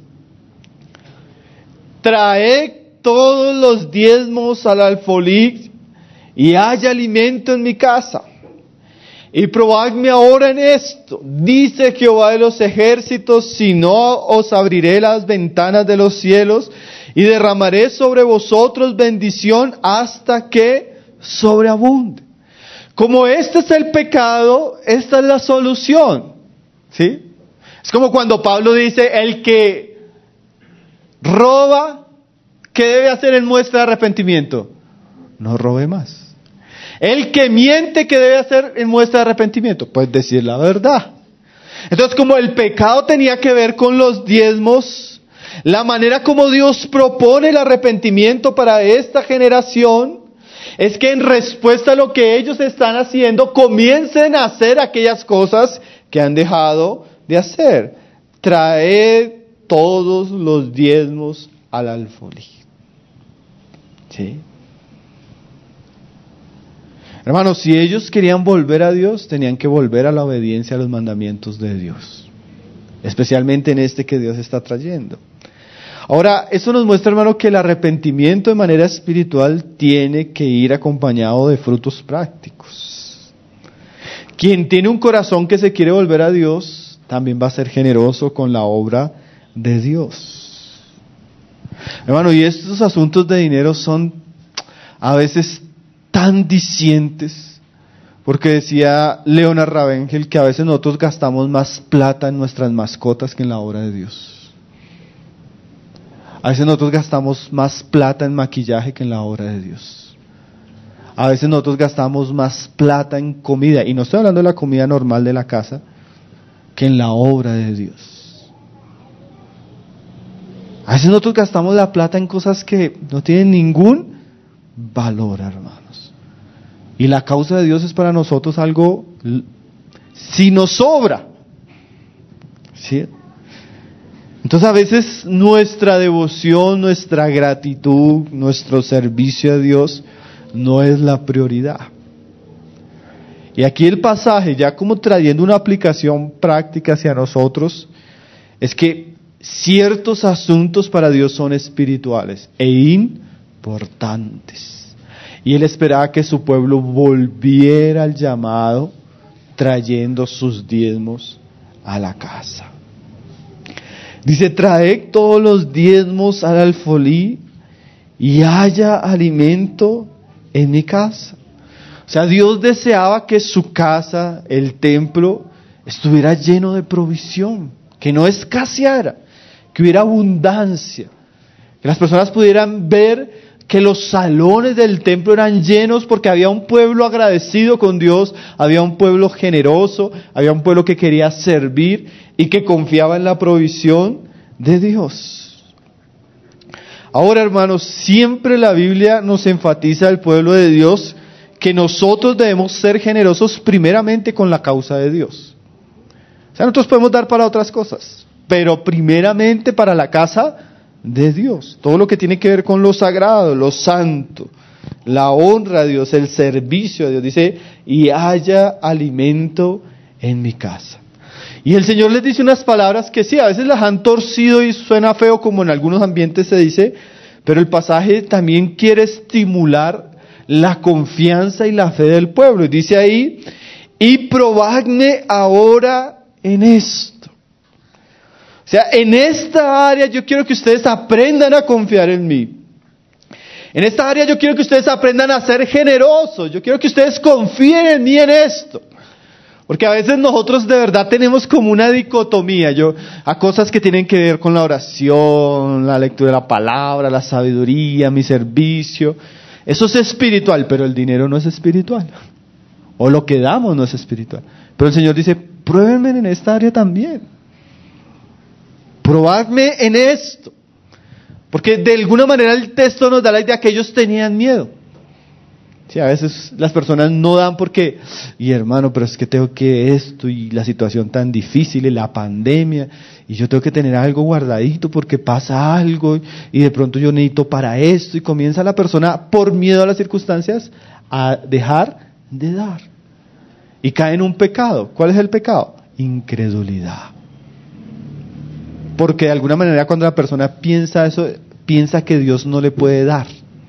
traed todos los diezmos al alfolí y haya alimento en mi casa. Y probadme ahora en esto, dice Jehová de los ejércitos, si no os abriré las ventanas de los cielos y derramaré sobre vosotros bendición hasta que sobreabunde. Como este es el pecado, esta es la solución. ¿Sí? Es como cuando Pablo dice, el que roba, ¿qué debe hacer en muestra de arrepentimiento? No robe más. El que miente, ¿qué debe hacer en muestra de arrepentimiento? Pues decir la verdad. Entonces, como el pecado tenía que ver con los diezmos, la manera como Dios propone el arrepentimiento para esta generación es que en respuesta a lo que ellos están haciendo, comiencen a hacer aquellas cosas que han dejado de hacer. Traed todos los diezmos al alfolí. ¿Sí? Hermanos, si ellos querían volver a Dios, tenían que volver a la obediencia a los mandamientos de Dios, especialmente en este que Dios está trayendo. Ahora, eso nos muestra, hermano, que el arrepentimiento de manera espiritual tiene que ir acompañado de frutos prácticos. Quien tiene un corazón que se quiere volver a Dios, también va a ser generoso con la obra de Dios. Hermano, y estos asuntos de dinero son a veces tan dicientes, porque decía Leonard Ravenhill que a veces nosotros gastamos más plata en nuestras mascotas que en la obra de Dios. A veces nosotros gastamos más plata en maquillaje que en la obra de Dios. A veces nosotros gastamos más plata en comida, y no estoy hablando de la comida normal de la casa, que en la obra de Dios. A veces nosotros gastamos la plata en cosas que no tienen ningún valor, hermanos. Y la causa de Dios es para nosotros algo, si nos sobra. ¿Sí? Entonces a veces nuestra devoción, nuestra gratitud, nuestro servicio a Dios no es la prioridad. Y aquí el pasaje, ya como trayendo una aplicación práctica hacia nosotros, es que ciertos asuntos para Dios son espirituales e importantes. Y Él esperaba que su pueblo volviera al llamado, trayendo sus diezmos a la casa. Dice, traed todos los diezmos al alfolí y haya alimento en mi casa. O sea, Dios deseaba que su casa, el templo, estuviera lleno de provisión, que no escaseara, que hubiera abundancia, que las personas pudieran ver que los salones del templo eran llenos porque había un pueblo agradecido con Dios, había un pueblo generoso, había un pueblo que quería servir y que confiaba en la provisión de Dios. Ahora, hermanos, siempre la Biblia nos enfatiza al pueblo de Dios que nosotros debemos ser generosos primeramente con la causa de Dios. O sea, nosotros podemos dar para otras cosas, pero primeramente para la casa de Dios. Todo lo que tiene que ver con lo sagrado, lo santo, la honra a Dios, el servicio a Dios. Dice, y haya alimento en mi casa. Y el Señor les dice unas palabras que sí, a veces las han torcido y suena feo como en algunos ambientes se dice, pero el pasaje también quiere estimular la confianza y la fe del pueblo. Y dice ahí, y probadme ahora en esto. O sea, en esta área yo quiero que ustedes aprendan a confiar en mí. En esta área yo quiero que ustedes aprendan a ser generosos. Yo quiero que ustedes confíen en mí en esto. Porque a veces nosotros de verdad tenemos como una dicotomía, yo, a cosas que tienen que ver con la oración, la lectura de la palabra, la sabiduría, mi servicio. Eso es espiritual, pero el dinero no es espiritual. O lo que damos no es espiritual. Pero el Señor dice, pruébenme en esta área también. Probadme en esto. Porque de alguna manera el texto nos da la idea que ellos tenían miedo. Sí, a veces las personas no dan porque, y hermano, pero es que tengo que esto, y la situación tan difícil, y la pandemia, y yo tengo que tener algo guardadito porque pasa algo, y de pronto yo necesito para esto, y comienza la persona, por miedo a las circunstancias, a dejar de dar. Y cae en un pecado. ¿Cuál es el pecado? Incredulidad. Porque de alguna manera cuando la persona piensa eso, piensa que Dios no le puede dar.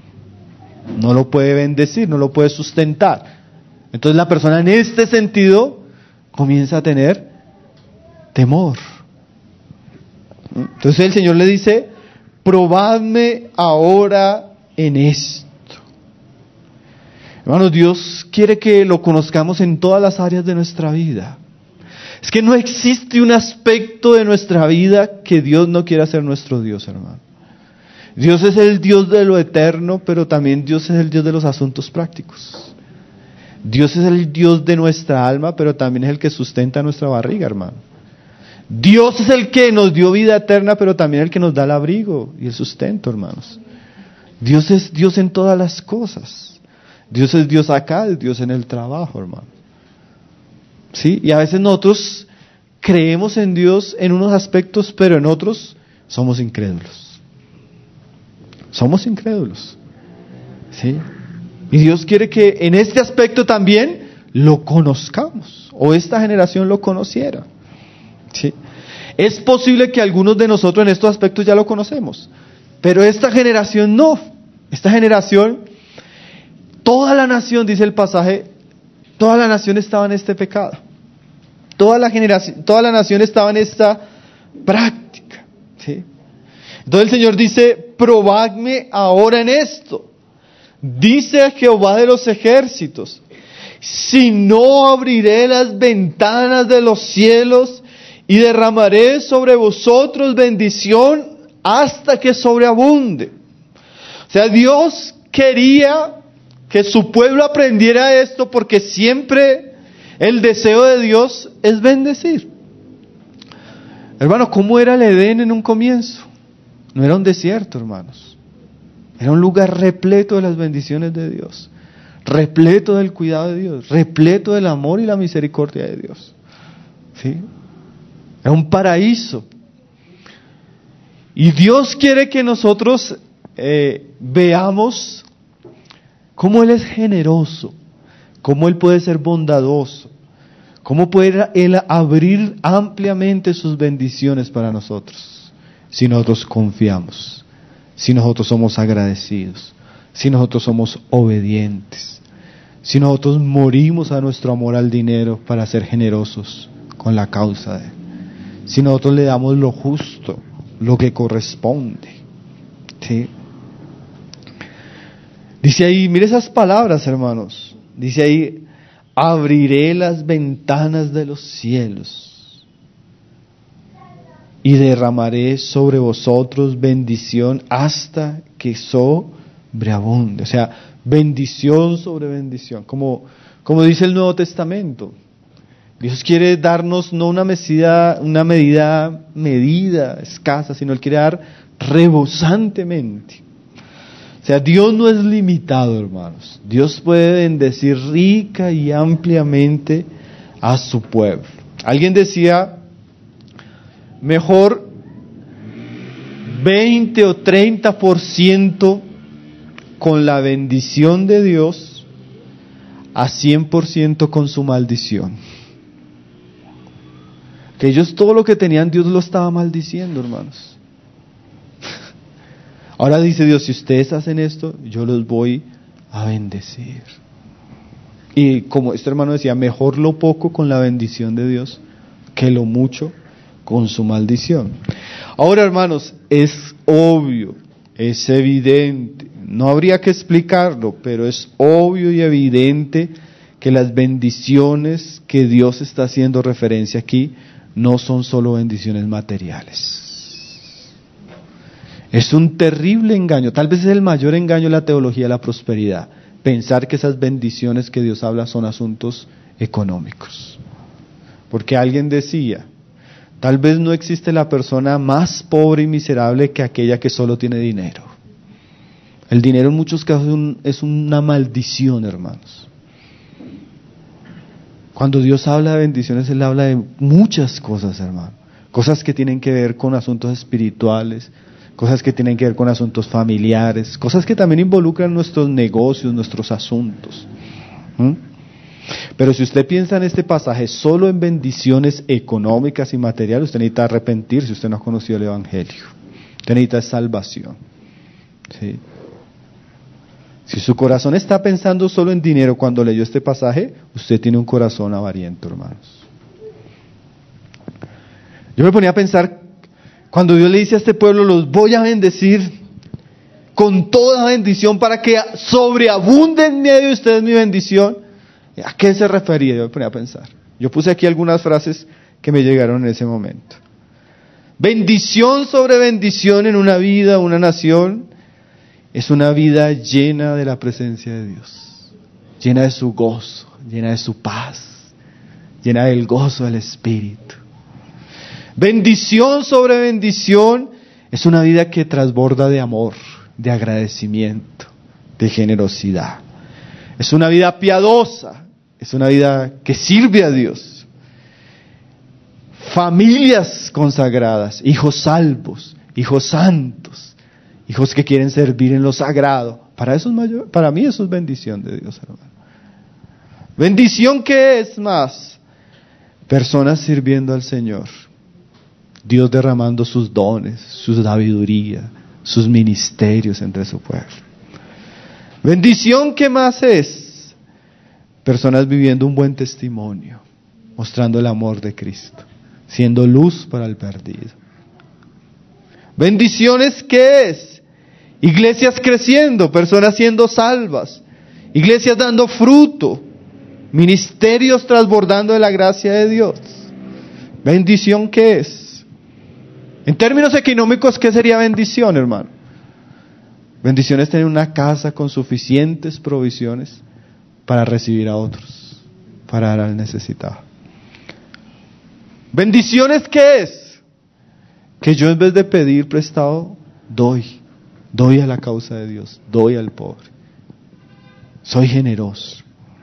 No lo puede bendecir, no lo puede sustentar. Entonces la persona en este sentido comienza a tener temor. Entonces el Señor le dice, probadme ahora en esto. Hermanos, Dios quiere que lo conozcamos en todas las áreas de nuestra vida. Es que no existe un aspecto de nuestra vida que Dios no quiera ser nuestro Dios, hermano. Dios es el Dios de lo eterno, pero también Dios es el Dios de los asuntos prácticos. Dios es el Dios de nuestra alma, pero también es el que sustenta nuestra barriga, hermano. Dios es el que nos dio vida eterna, pero también el que nos da el abrigo y el sustento, hermanos. Dios es Dios en todas las cosas. Dios es Dios acá, es Dios en el trabajo, hermano. ¿Sí? Y a veces nosotros creemos en Dios en unos aspectos, pero en otros somos incrédulos. Somos incrédulos, ¿sí? Y Dios quiere que en este aspecto también lo conozcamos, o esta generación lo conociera, ¿sí? Es posible que algunos de nosotros en estos aspectos ya lo conocemos, pero esta generación no. Esta generación, toda la nación, dice el pasaje, toda la nación estaba en este pecado. Toda la generación, toda la nación estaba en esta práctica, ¿sí? Entonces el Señor dice, probadme ahora en esto. Dice Jehová de los ejércitos, si no abriré las ventanas de los cielos y derramaré sobre vosotros bendición hasta que sobreabunde. O sea, Dios quería que su pueblo aprendiera esto porque siempre el deseo de Dios es bendecir. Hermano, ¿cómo era el Edén en un comienzo? No era un desierto, hermanos. Era un lugar repleto de las bendiciones de Dios, repleto del cuidado de Dios, repleto del amor y la misericordia de Dios. ¿Sí? Era un paraíso. Y Dios quiere que nosotros eh, veamos cómo Él es generoso, cómo Él puede ser bondadoso, cómo puede Él abrir ampliamente sus bendiciones para nosotros. Si nosotros confiamos, si nosotros somos agradecidos, si nosotros somos obedientes, si nosotros morimos a nuestro amor al dinero para ser generosos con la causa de Él, si nosotros le damos lo justo, lo que corresponde, ¿sí? Dice ahí, mire esas palabras, hermanos, dice ahí, abriré las ventanas de los cielos y derramaré sobre vosotros bendición hasta que sobreabunde. O sea, bendición sobre bendición. Como, como dice el Nuevo Testamento. Dios quiere darnos no una medida, una medida medida, escasa, sino Él quiere dar rebosantemente. O sea, Dios no es limitado, hermanos. Dios puede bendecir rica y ampliamente a su pueblo. Alguien decía, mejor veinte o treinta por ciento con la bendición de Dios a cien por ciento con su maldición. Que ellos todo lo que tenían Dios lo estaba maldiciendo, hermanos. Ahora dice Dios, si ustedes hacen esto, yo los voy a bendecir. Y como este hermano decía, mejor lo poco con la bendición de Dios que lo mucho con su maldición. Ahora, hermanos, es obvio, es evidente, no habría que explicarlo, pero es obvio y evidente que las bendiciones que Dios está haciendo referencia aquí no son solo bendiciones materiales. Es un terrible engaño, tal vez es el mayor engaño de la teología de la prosperidad, pensar que esas bendiciones que Dios habla son asuntos económicos. Porque alguien decía, tal vez no existe la persona más pobre y miserable que aquella que solo tiene dinero. El dinero en muchos casos es, un, es una maldición, hermanos. Cuando Dios habla de bendiciones, Él habla de muchas cosas, hermano. Cosas que tienen que ver con asuntos espirituales, cosas que tienen que ver con asuntos familiares, cosas que también involucran nuestros negocios, nuestros asuntos. ¿Mm? Pero si usted piensa en este pasaje solo en bendiciones económicas y materiales, usted necesita arrepentirse si usted no ha conocido el Evangelio. Usted necesita salvación. ¿Sí? Si su corazón está pensando solo en dinero cuando leyó este pasaje, usted tiene un corazón avariento, hermanos. Yo me ponía a pensar, cuando Dios le dice a este pueblo, los voy a bendecir con toda bendición para que sobreabunde en medio de ustedes mi bendición, ¿a qué se refería? Yo me ponía a pensar. Yo puse aquí algunas frases que me llegaron en ese momento. Bendición sobre bendición en una vida, una nación, es una vida llena de la presencia de Dios, llena de su gozo, llena de su paz, llena del gozo del Espíritu. Bendición sobre bendición es una vida que transborda de amor, de agradecimiento, de generosidad. Es una vida piadosa, es una vida que sirve a Dios. Familias consagradas, hijos salvos, hijos santos, hijos que quieren servir en lo sagrado. Para eso es mayor, para mí eso es bendición de Dios, hermano. Bendición, ¿qué es más? Personas sirviendo al Señor. Dios derramando sus dones, su sabiduría, sus ministerios entre su pueblo. Bendición, ¿qué más es? Personas viviendo un buen testimonio, mostrando el amor de Cristo, siendo luz para el perdido. Bendiciones, ¿qué es? Iglesias creciendo, personas siendo salvas, iglesias dando fruto, ministerios transbordando de la gracia de Dios. Bendición, ¿qué es? En términos económicos, ¿qué sería bendición, hermano? Bendición es tener una casa con suficientes provisiones para recibir a otros, para dar al necesitado. Bendiciones, ¿qué es? Que yo en vez de pedir prestado, doy. Doy a la causa de Dios, doy al pobre. Soy generoso.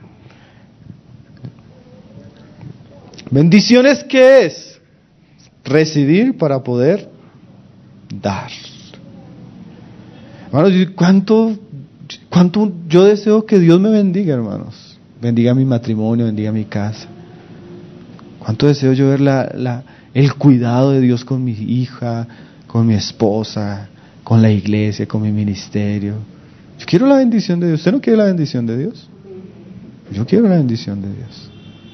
Bendiciones, ¿qué es? Recibir para poder dar. Hermanos, ¿cuánto, cuánto yo deseo que Dios me bendiga, hermanos? Bendiga mi matrimonio, bendiga mi casa. ¿Cuánto deseo yo ver la, la, el cuidado de Dios con mi hija, con mi esposa, con la iglesia, con mi ministerio? Yo quiero la bendición de Dios. ¿Usted no quiere la bendición de Dios? Yo quiero la bendición de Dios.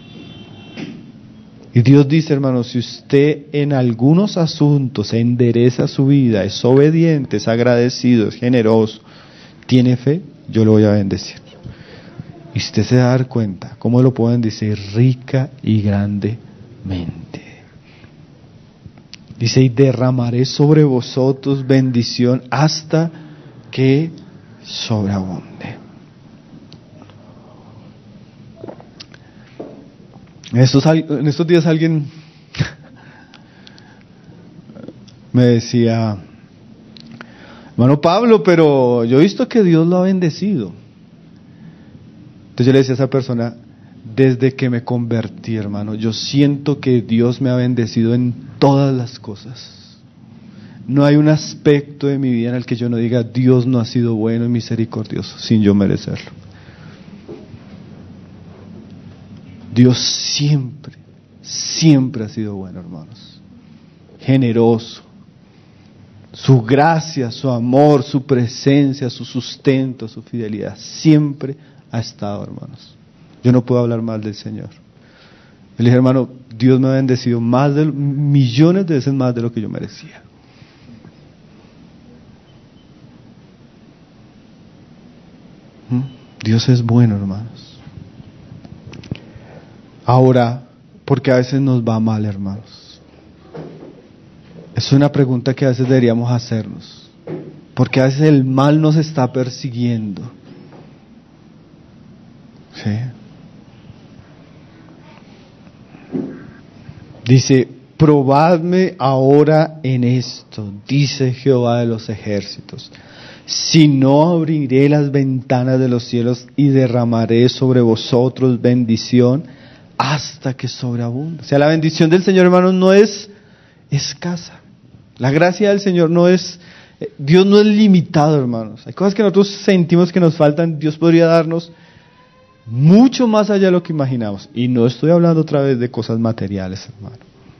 Y Dios dice, hermanos, si usted en algunos asuntos endereza su vida, es obediente, es agradecido, es generoso, tiene fe, yo lo voy a bendecir. Y usted se va a dar cuenta cómo lo puedo bendecir rica y grandemente. Dice, y derramaré sobre vosotros bendición hasta que sobreabunde. En estos, en estos días alguien me decía, hermano Pablo, pero yo he visto que Dios lo ha bendecido. Entonces yo le decía a esa persona, desde que me convertí, hermano, yo siento que Dios me ha bendecido en todas las cosas. No hay un aspecto de mi vida en el que yo no diga, Dios no ha sido bueno y misericordioso, sin yo merecerlo. Dios siempre, siempre ha sido bueno, hermanos. Generoso. Su gracia, su amor, su presencia, su sustento, su fidelidad, siempre ha estado, hermanos. Yo no puedo hablar mal del Señor. Le dije, hermano, Dios me ha bendecido más de, millones de veces más de lo que yo merecía. ¿Mm? Dios es bueno, hermanos. Ahora, porque a veces nos va mal, hermanos. Es una pregunta que a veces deberíamos hacernos. Porque a veces el mal nos está persiguiendo. ¿Sí? Dice, probadme ahora en esto, dice Jehová de los ejércitos, si no abriré las ventanas de los cielos y derramaré sobre vosotros bendición hasta que sobreabunde. O sea, la bendición del Señor, hermanos, no es escasa. La gracia del Señor no es, Dios no es limitado, hermanos. Hay cosas que nosotros sentimos que nos faltan, Dios podría darnos mucho más allá de lo que imaginamos. Y no estoy hablando otra vez de cosas materiales, hermano.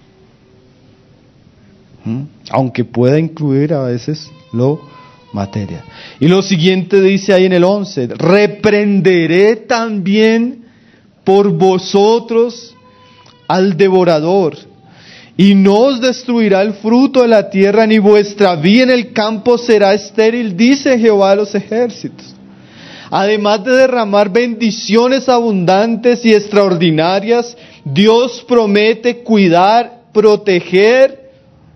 ¿Mm? Aunque pueda incluir a veces lo material. Y lo siguiente dice ahí en el once, reprenderé también por vosotros al devorador, y no os destruirá el fruto de la tierra, ni vuestra vid en el campo será estéril, dice Jehová de los ejércitos. Además de derramar bendiciones abundantes y extraordinarias, Dios promete cuidar, proteger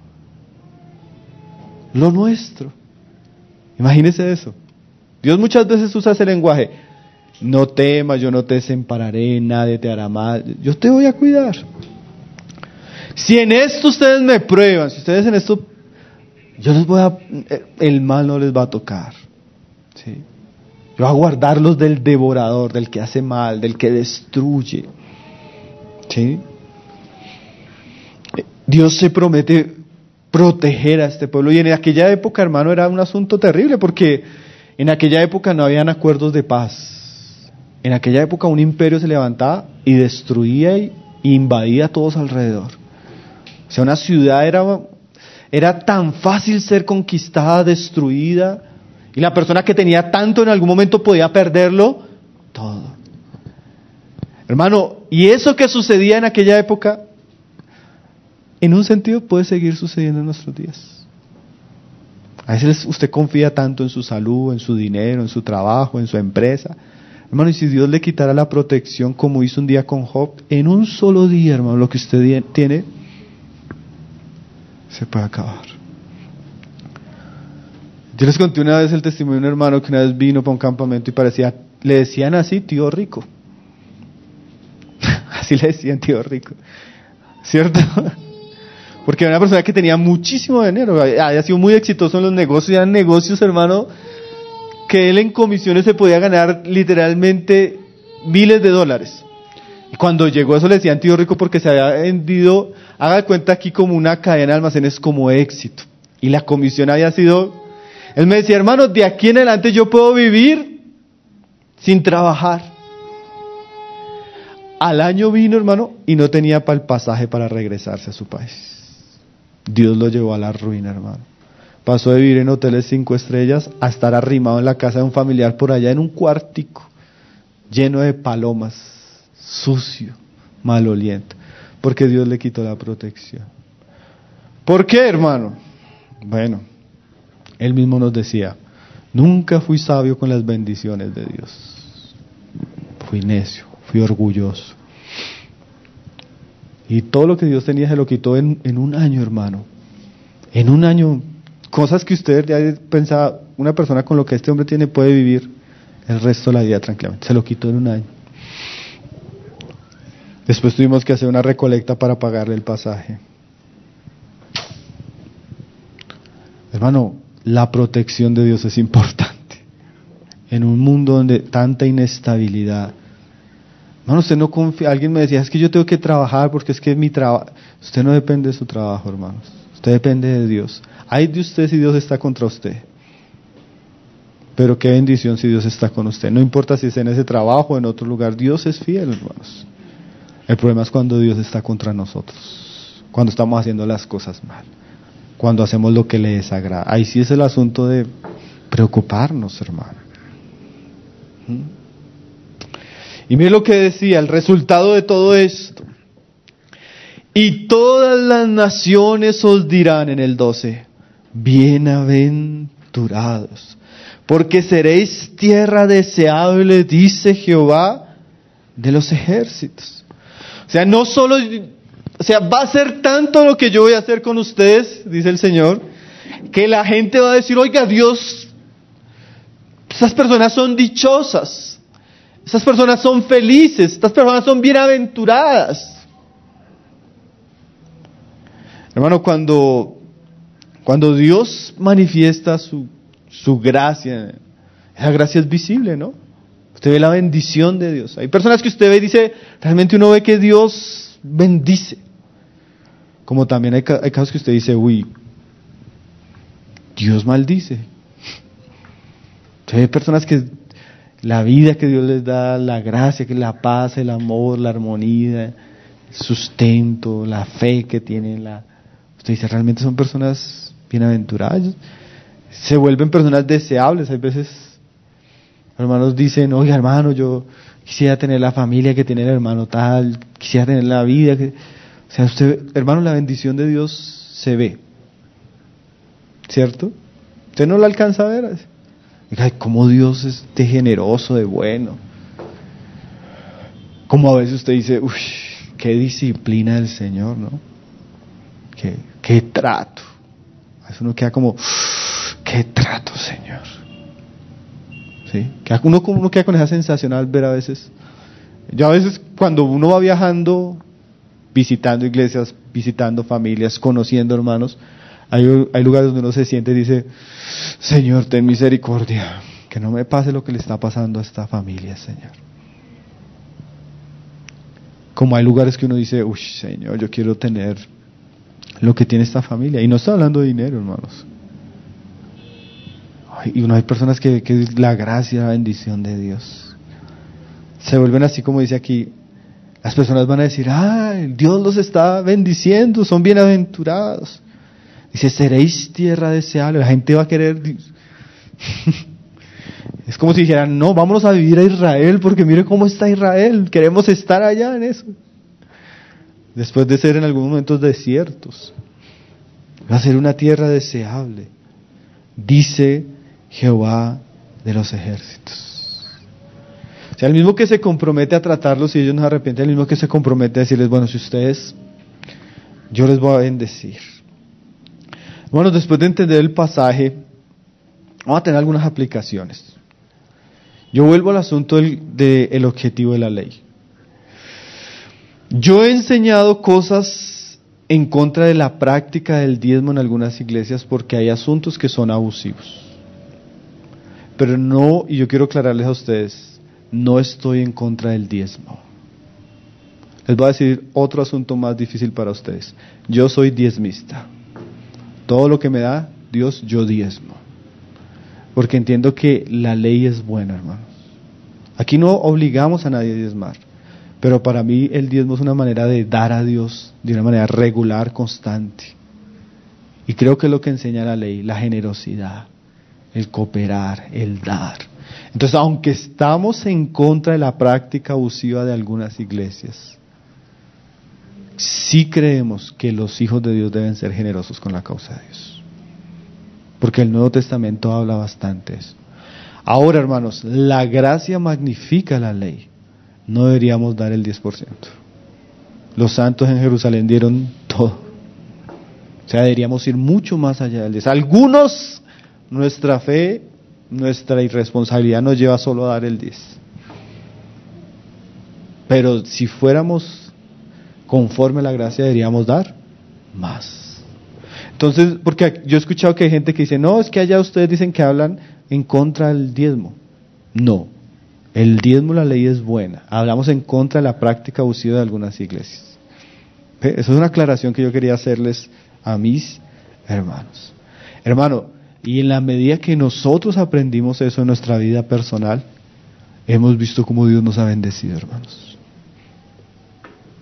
lo nuestro. Imagínese eso. Dios muchas veces usa ese lenguaje. No temas, yo no te desampararé, nadie te hará mal. Yo te voy a cuidar. Si en esto ustedes me prueban, si ustedes en esto, yo les voy a, el mal no les va a tocar. ¿Sí? Yo voy a guardarlos del devorador, del que hace mal, del que destruye. ¿Sí? Dios se promete proteger a este pueblo. Y en aquella época, hermano, era un asunto terrible, porque en aquella época no habían acuerdos de paz. En aquella época un imperio se levantaba y destruía y invadía a todos alrededor. O sea, una ciudad era, era tan fácil ser conquistada, destruida, y la persona que tenía tanto en algún momento podía perderlo todo. Hermano, y eso que sucedía en aquella época, en un sentido puede seguir sucediendo en nuestros días. A veces usted confía tanto en su salud, en su dinero, en su trabajo, en su empresa. Hermano, y si Dios le quitara la protección como hizo un día con Job, en un solo día, hermano, lo que usted tiene se puede acabar. Yo les conté una vez el testimonio de un hermano que una vez vino para un campamento y parecía, le decían así, tío rico. Así le decían, tío rico. ¿Cierto? Porque era una persona que tenía muchísimo dinero, había sido muy exitoso en los negocios, eran negocios, hermano, que él en comisiones se podía ganar literalmente miles de dólares. Y cuando llegó eso le decían tío rico porque se había vendido, haga de cuenta aquí como una cadena de almacenes como Éxito. Y la comisión había sido, él me decía, hermano, de aquí en adelante yo puedo vivir sin trabajar. Al año vino, hermano, y no tenía para el pasaje para regresarse a su país. Dios lo llevó a la ruina, hermano. Pasó de vivir en hoteles cinco estrellas a estar arrimado en la casa de un familiar por allá en un cuartico, lleno de palomas, sucio, maloliento, porque Dios le quitó la protección. ¿Por qué, hermano? Bueno, él mismo nos decía, nunca fui sabio con las bendiciones de Dios. Fui necio, fui orgulloso. Y todo lo que Dios tenía se lo quitó en, en un año, hermano. En un año, cosas que usted ya pensaba, una persona con lo que este hombre tiene puede vivir el resto de la vida tranquilamente. Se lo quitó en un año. Después tuvimos que hacer una recolecta para pagarle el pasaje. Hermano, la protección de Dios es importante. En un mundo donde tanta inestabilidad. Hermano, usted no confía. Alguien me decía, es que yo tengo que trabajar porque es que mi trabajo. Usted no depende de su trabajo, hermanos. Usted depende de Dios. Hay de usted si Dios está contra usted. Pero qué bendición si Dios está con usted. No importa si es en ese trabajo o en otro lugar. Dios es fiel, hermanos. El problema es cuando Dios está contra nosotros, cuando estamos haciendo las cosas mal, cuando hacemos lo que le desagrada. Ahí sí es el asunto de preocuparnos, hermano. Y mire lo que decía, el resultado de todo esto. Y todas las naciones os dirán en el doce, bienaventurados, porque seréis tierra deseable, dice Jehová de los ejércitos. O sea, no solo, o sea, va a ser tanto lo que yo voy a hacer con ustedes, dice el Señor, que la gente va a decir, oiga, Dios, estas personas son dichosas, estas personas son felices, estas personas son bienaventuradas. Hermano, cuando, cuando Dios manifiesta su, su gracia, esa gracia es visible, ¿no? Usted ve la bendición de Dios. Hay personas que usted ve y dice, realmente uno ve que Dios bendice. Como también hay, hay casos que usted dice, uy, Dios maldice. Usted ve personas que la vida que Dios les da, la gracia, que la paz, el amor, la armonía, el sustento, la fe que tienen, la... Usted dice, realmente son personas bienaventuradas, se vuelven personas deseables. Hay veces hermanos dicen, oiga hermano, yo quisiera tener la familia que tiene el hermano tal, quisiera tener la vida que... O sea, usted, hermano, la bendición de Dios se ve, ¿cierto? Usted no la alcanza a ver. Ay, cómo Dios es de generoso, de bueno. Como a veces usted dice, uff, qué disciplina del Señor, ¿no? Qué, qué trato. A veces uno queda como, qué trato, Señor. ¿Sí? Uno, uno queda con esa sensación al ver a veces. Yo a veces cuando uno va viajando, visitando iglesias, visitando familias, conociendo hermanos, hay, hay lugares donde uno se siente y dice, Señor, ten misericordia, que no me pase lo que le está pasando a esta familia, Señor. Como hay lugares que uno dice, uy, Señor, yo quiero tener lo que tiene esta familia. Y no está hablando de dinero, hermanos. Y uno hay personas que, que la gracia, la bendición de Dios se vuelven así como dice aquí. Las personas van a decir, ah, Dios los está bendiciendo, son bienaventurados. Dice, seréis tierra deseable. La gente va a querer. Es como si dijeran, no, vámonos a vivir a Israel, porque mire cómo está Israel, queremos estar allá en eso. Después de ser en algunos momentos desiertos, va a ser una tierra deseable, dice Jehová de los ejércitos. O sea, el mismo que se compromete a tratarlos y ellos no se arrepienten, el mismo que se compromete a decirles, bueno, si ustedes, yo les voy a bendecir. Bueno, después de entender el pasaje, vamos a tener algunas aplicaciones. Yo vuelvo al asunto del, del objetivo de la ley. Yo he enseñado cosas en contra de la práctica del diezmo en algunas iglesias porque hay asuntos que son abusivos. Pero no, y yo quiero aclararles a ustedes, no estoy en contra del diezmo. Les voy a decir otro asunto más difícil para ustedes. Yo soy diezmista. Todo lo que me da Dios, yo diezmo. Porque entiendo que la ley es buena, hermanos. Aquí no obligamos a nadie a diezmar. Pero para mí el diezmo es una manera de dar a Dios de una manera regular, constante. Y creo que es lo que enseña la ley, la generosidad, el cooperar, el dar. Entonces, aunque estamos en contra de la práctica abusiva de algunas iglesias, sí creemos que los hijos de Dios deben ser generosos con la causa de Dios. Porque el Nuevo Testamento habla bastante de eso. Ahora, hermanos, la gracia magnifica la ley. No deberíamos dar el diez por ciento. Los santos en Jerusalén dieron todo. O sea, deberíamos ir mucho más allá del diez. Algunos, nuestra fe, nuestra irresponsabilidad nos lleva solo a dar el diez. Pero si fuéramos conforme a la gracia, deberíamos dar más. Entonces, porque yo he escuchado que hay gente que dice, no, es que allá ustedes dicen que hablan en contra del diezmo. No. El diezmo, la ley es buena. Hablamos en contra de la práctica abusiva de algunas iglesias. Esa es una aclaración que yo quería hacerles a mis hermanos. Hermano, y en la medida que nosotros aprendimos eso en nuestra vida personal, hemos visto cómo Dios nos ha bendecido, hermanos.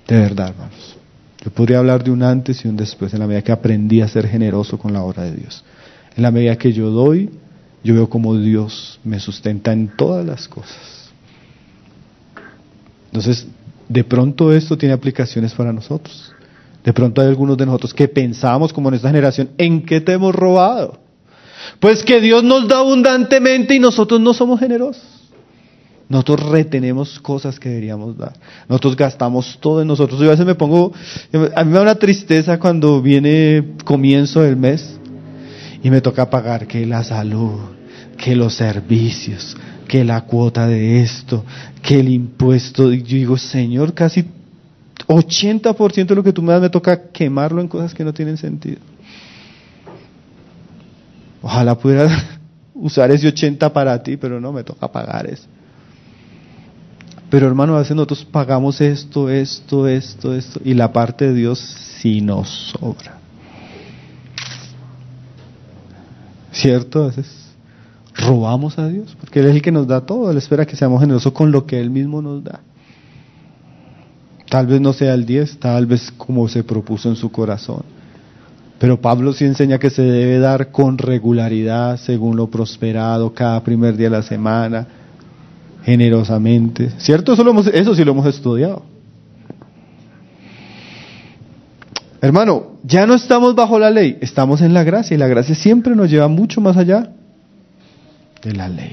De verdad, hermanos. Yo podría hablar de un antes y un después en la medida que aprendí a ser generoso con la obra de Dios. En la medida que yo doy, yo veo como Dios me sustenta en todas las cosas. Entonces, de pronto esto tiene aplicaciones para nosotros. De pronto hay algunos de nosotros que pensamos como en esta generación, ¿en qué te hemos robado? Pues que Dios nos da abundantemente y nosotros no somos generosos. Nosotros retenemos cosas que deberíamos dar. Nosotros gastamos todo en nosotros. Yo a veces me pongo, a mí me da una tristeza cuando viene comienzo del mes y me toca pagar que la salud, que los servicios, que la cuota de esto, que el impuesto. Yo digo, Señor, casi ochenta por ciento de lo que tú me das me toca quemarlo en cosas que no tienen sentido. Ojalá pudiera usar ese ochenta para ti, pero no, me toca pagar eso. Pero hermano, a veces nosotros pagamos esto, esto, esto, esto, y la parte de Dios sí nos sobra. ¿Cierto? A veces robamos a Dios, porque Él es el que nos da todo. Él espera que seamos generosos con lo que Él mismo nos da. Tal vez no sea el diez, tal vez como se propuso en su corazón. Pero Pablo sí enseña que se debe dar con regularidad, según lo prosperado, cada primer día de la semana, generosamente. ¿Cierto? Eso, lo hemos, eso sí lo hemos estudiado. Hermano, ya no estamos bajo la ley, estamos en la gracia, y la gracia siempre nos lleva mucho más allá de la ley.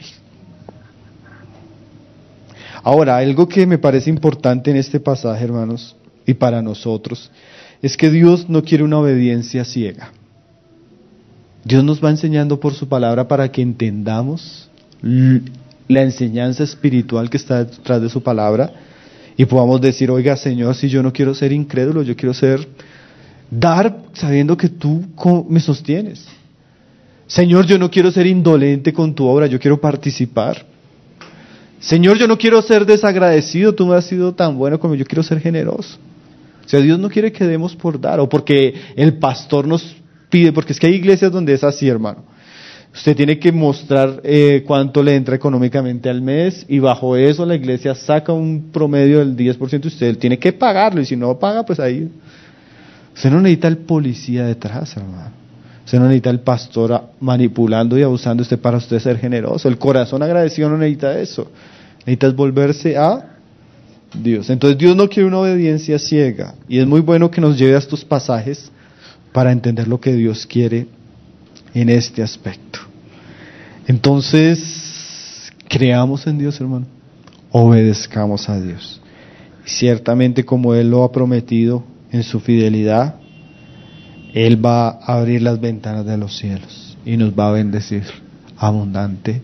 Ahora, algo que me parece importante en este pasaje, hermanos, y para nosotros, es que Dios no quiere una obediencia ciega. Dios nos va enseñando por su palabra para que entendamos la enseñanza espiritual que está detrás de su palabra y podamos decir, oiga Señor, si yo no quiero ser incrédulo, yo quiero ser, dar sabiendo que tú me sostienes. Señor, yo no quiero ser indolente con tu obra, yo quiero participar. Señor, yo no quiero ser desagradecido, tú me has sido tan bueno conmigo, yo quiero ser generoso. O sea, Dios no quiere que demos por dar, o porque el pastor nos pide, porque es que hay iglesias donde es así, hermano. Usted tiene que mostrar eh, cuánto le entra económicamente al mes, y bajo eso la iglesia saca un promedio del diez por ciento y usted tiene que pagarlo, y si no paga, pues ahí. Usted no necesita el policía detrás, hermano. Usted no necesita el pastor manipulando y abusando usted para usted ser generoso. El corazón agradecido no necesita eso. Necesita volverse a Dios. Entonces Dios no quiere una obediencia ciega, y es muy bueno que nos lleve a estos pasajes para entender lo que Dios quiere en este aspecto. Entonces, creamos en Dios, hermano, obedezcamos a Dios. Y ciertamente, como Él lo ha prometido en su fidelidad, Él va a abrir las ventanas de los cielos y nos va a bendecir abundantemente.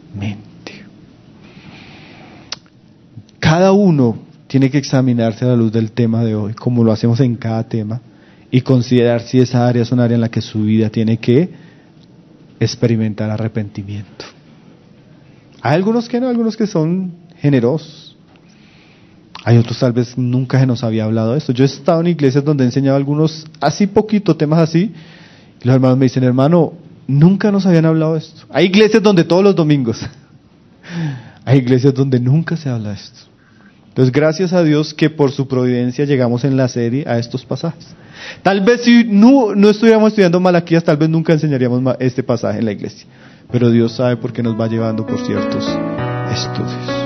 Cada uno tiene que examinarse a la luz del tema de hoy, como lo hacemos en cada tema, y considerar si esa área es un área en la que su vida tiene que experimentar arrepentimiento. Hay algunos que no, algunos que son generosos. Hay otros tal vez nunca se nos había hablado de esto. Yo he estado en iglesias donde he enseñado algunos, así poquito, temas así, y los hermanos me dicen, hermano, nunca nos habían hablado de esto. Hay iglesias donde todos los domingos, hay iglesias donde nunca se habla de esto. Entonces, gracias a Dios que por su providencia llegamos en la serie a estos pasajes. Tal vez si no, no estuviéramos estudiando Malaquías, tal vez nunca enseñaríamos este pasaje en la iglesia. Pero Dios sabe por qué nos va llevando por ciertos estudios.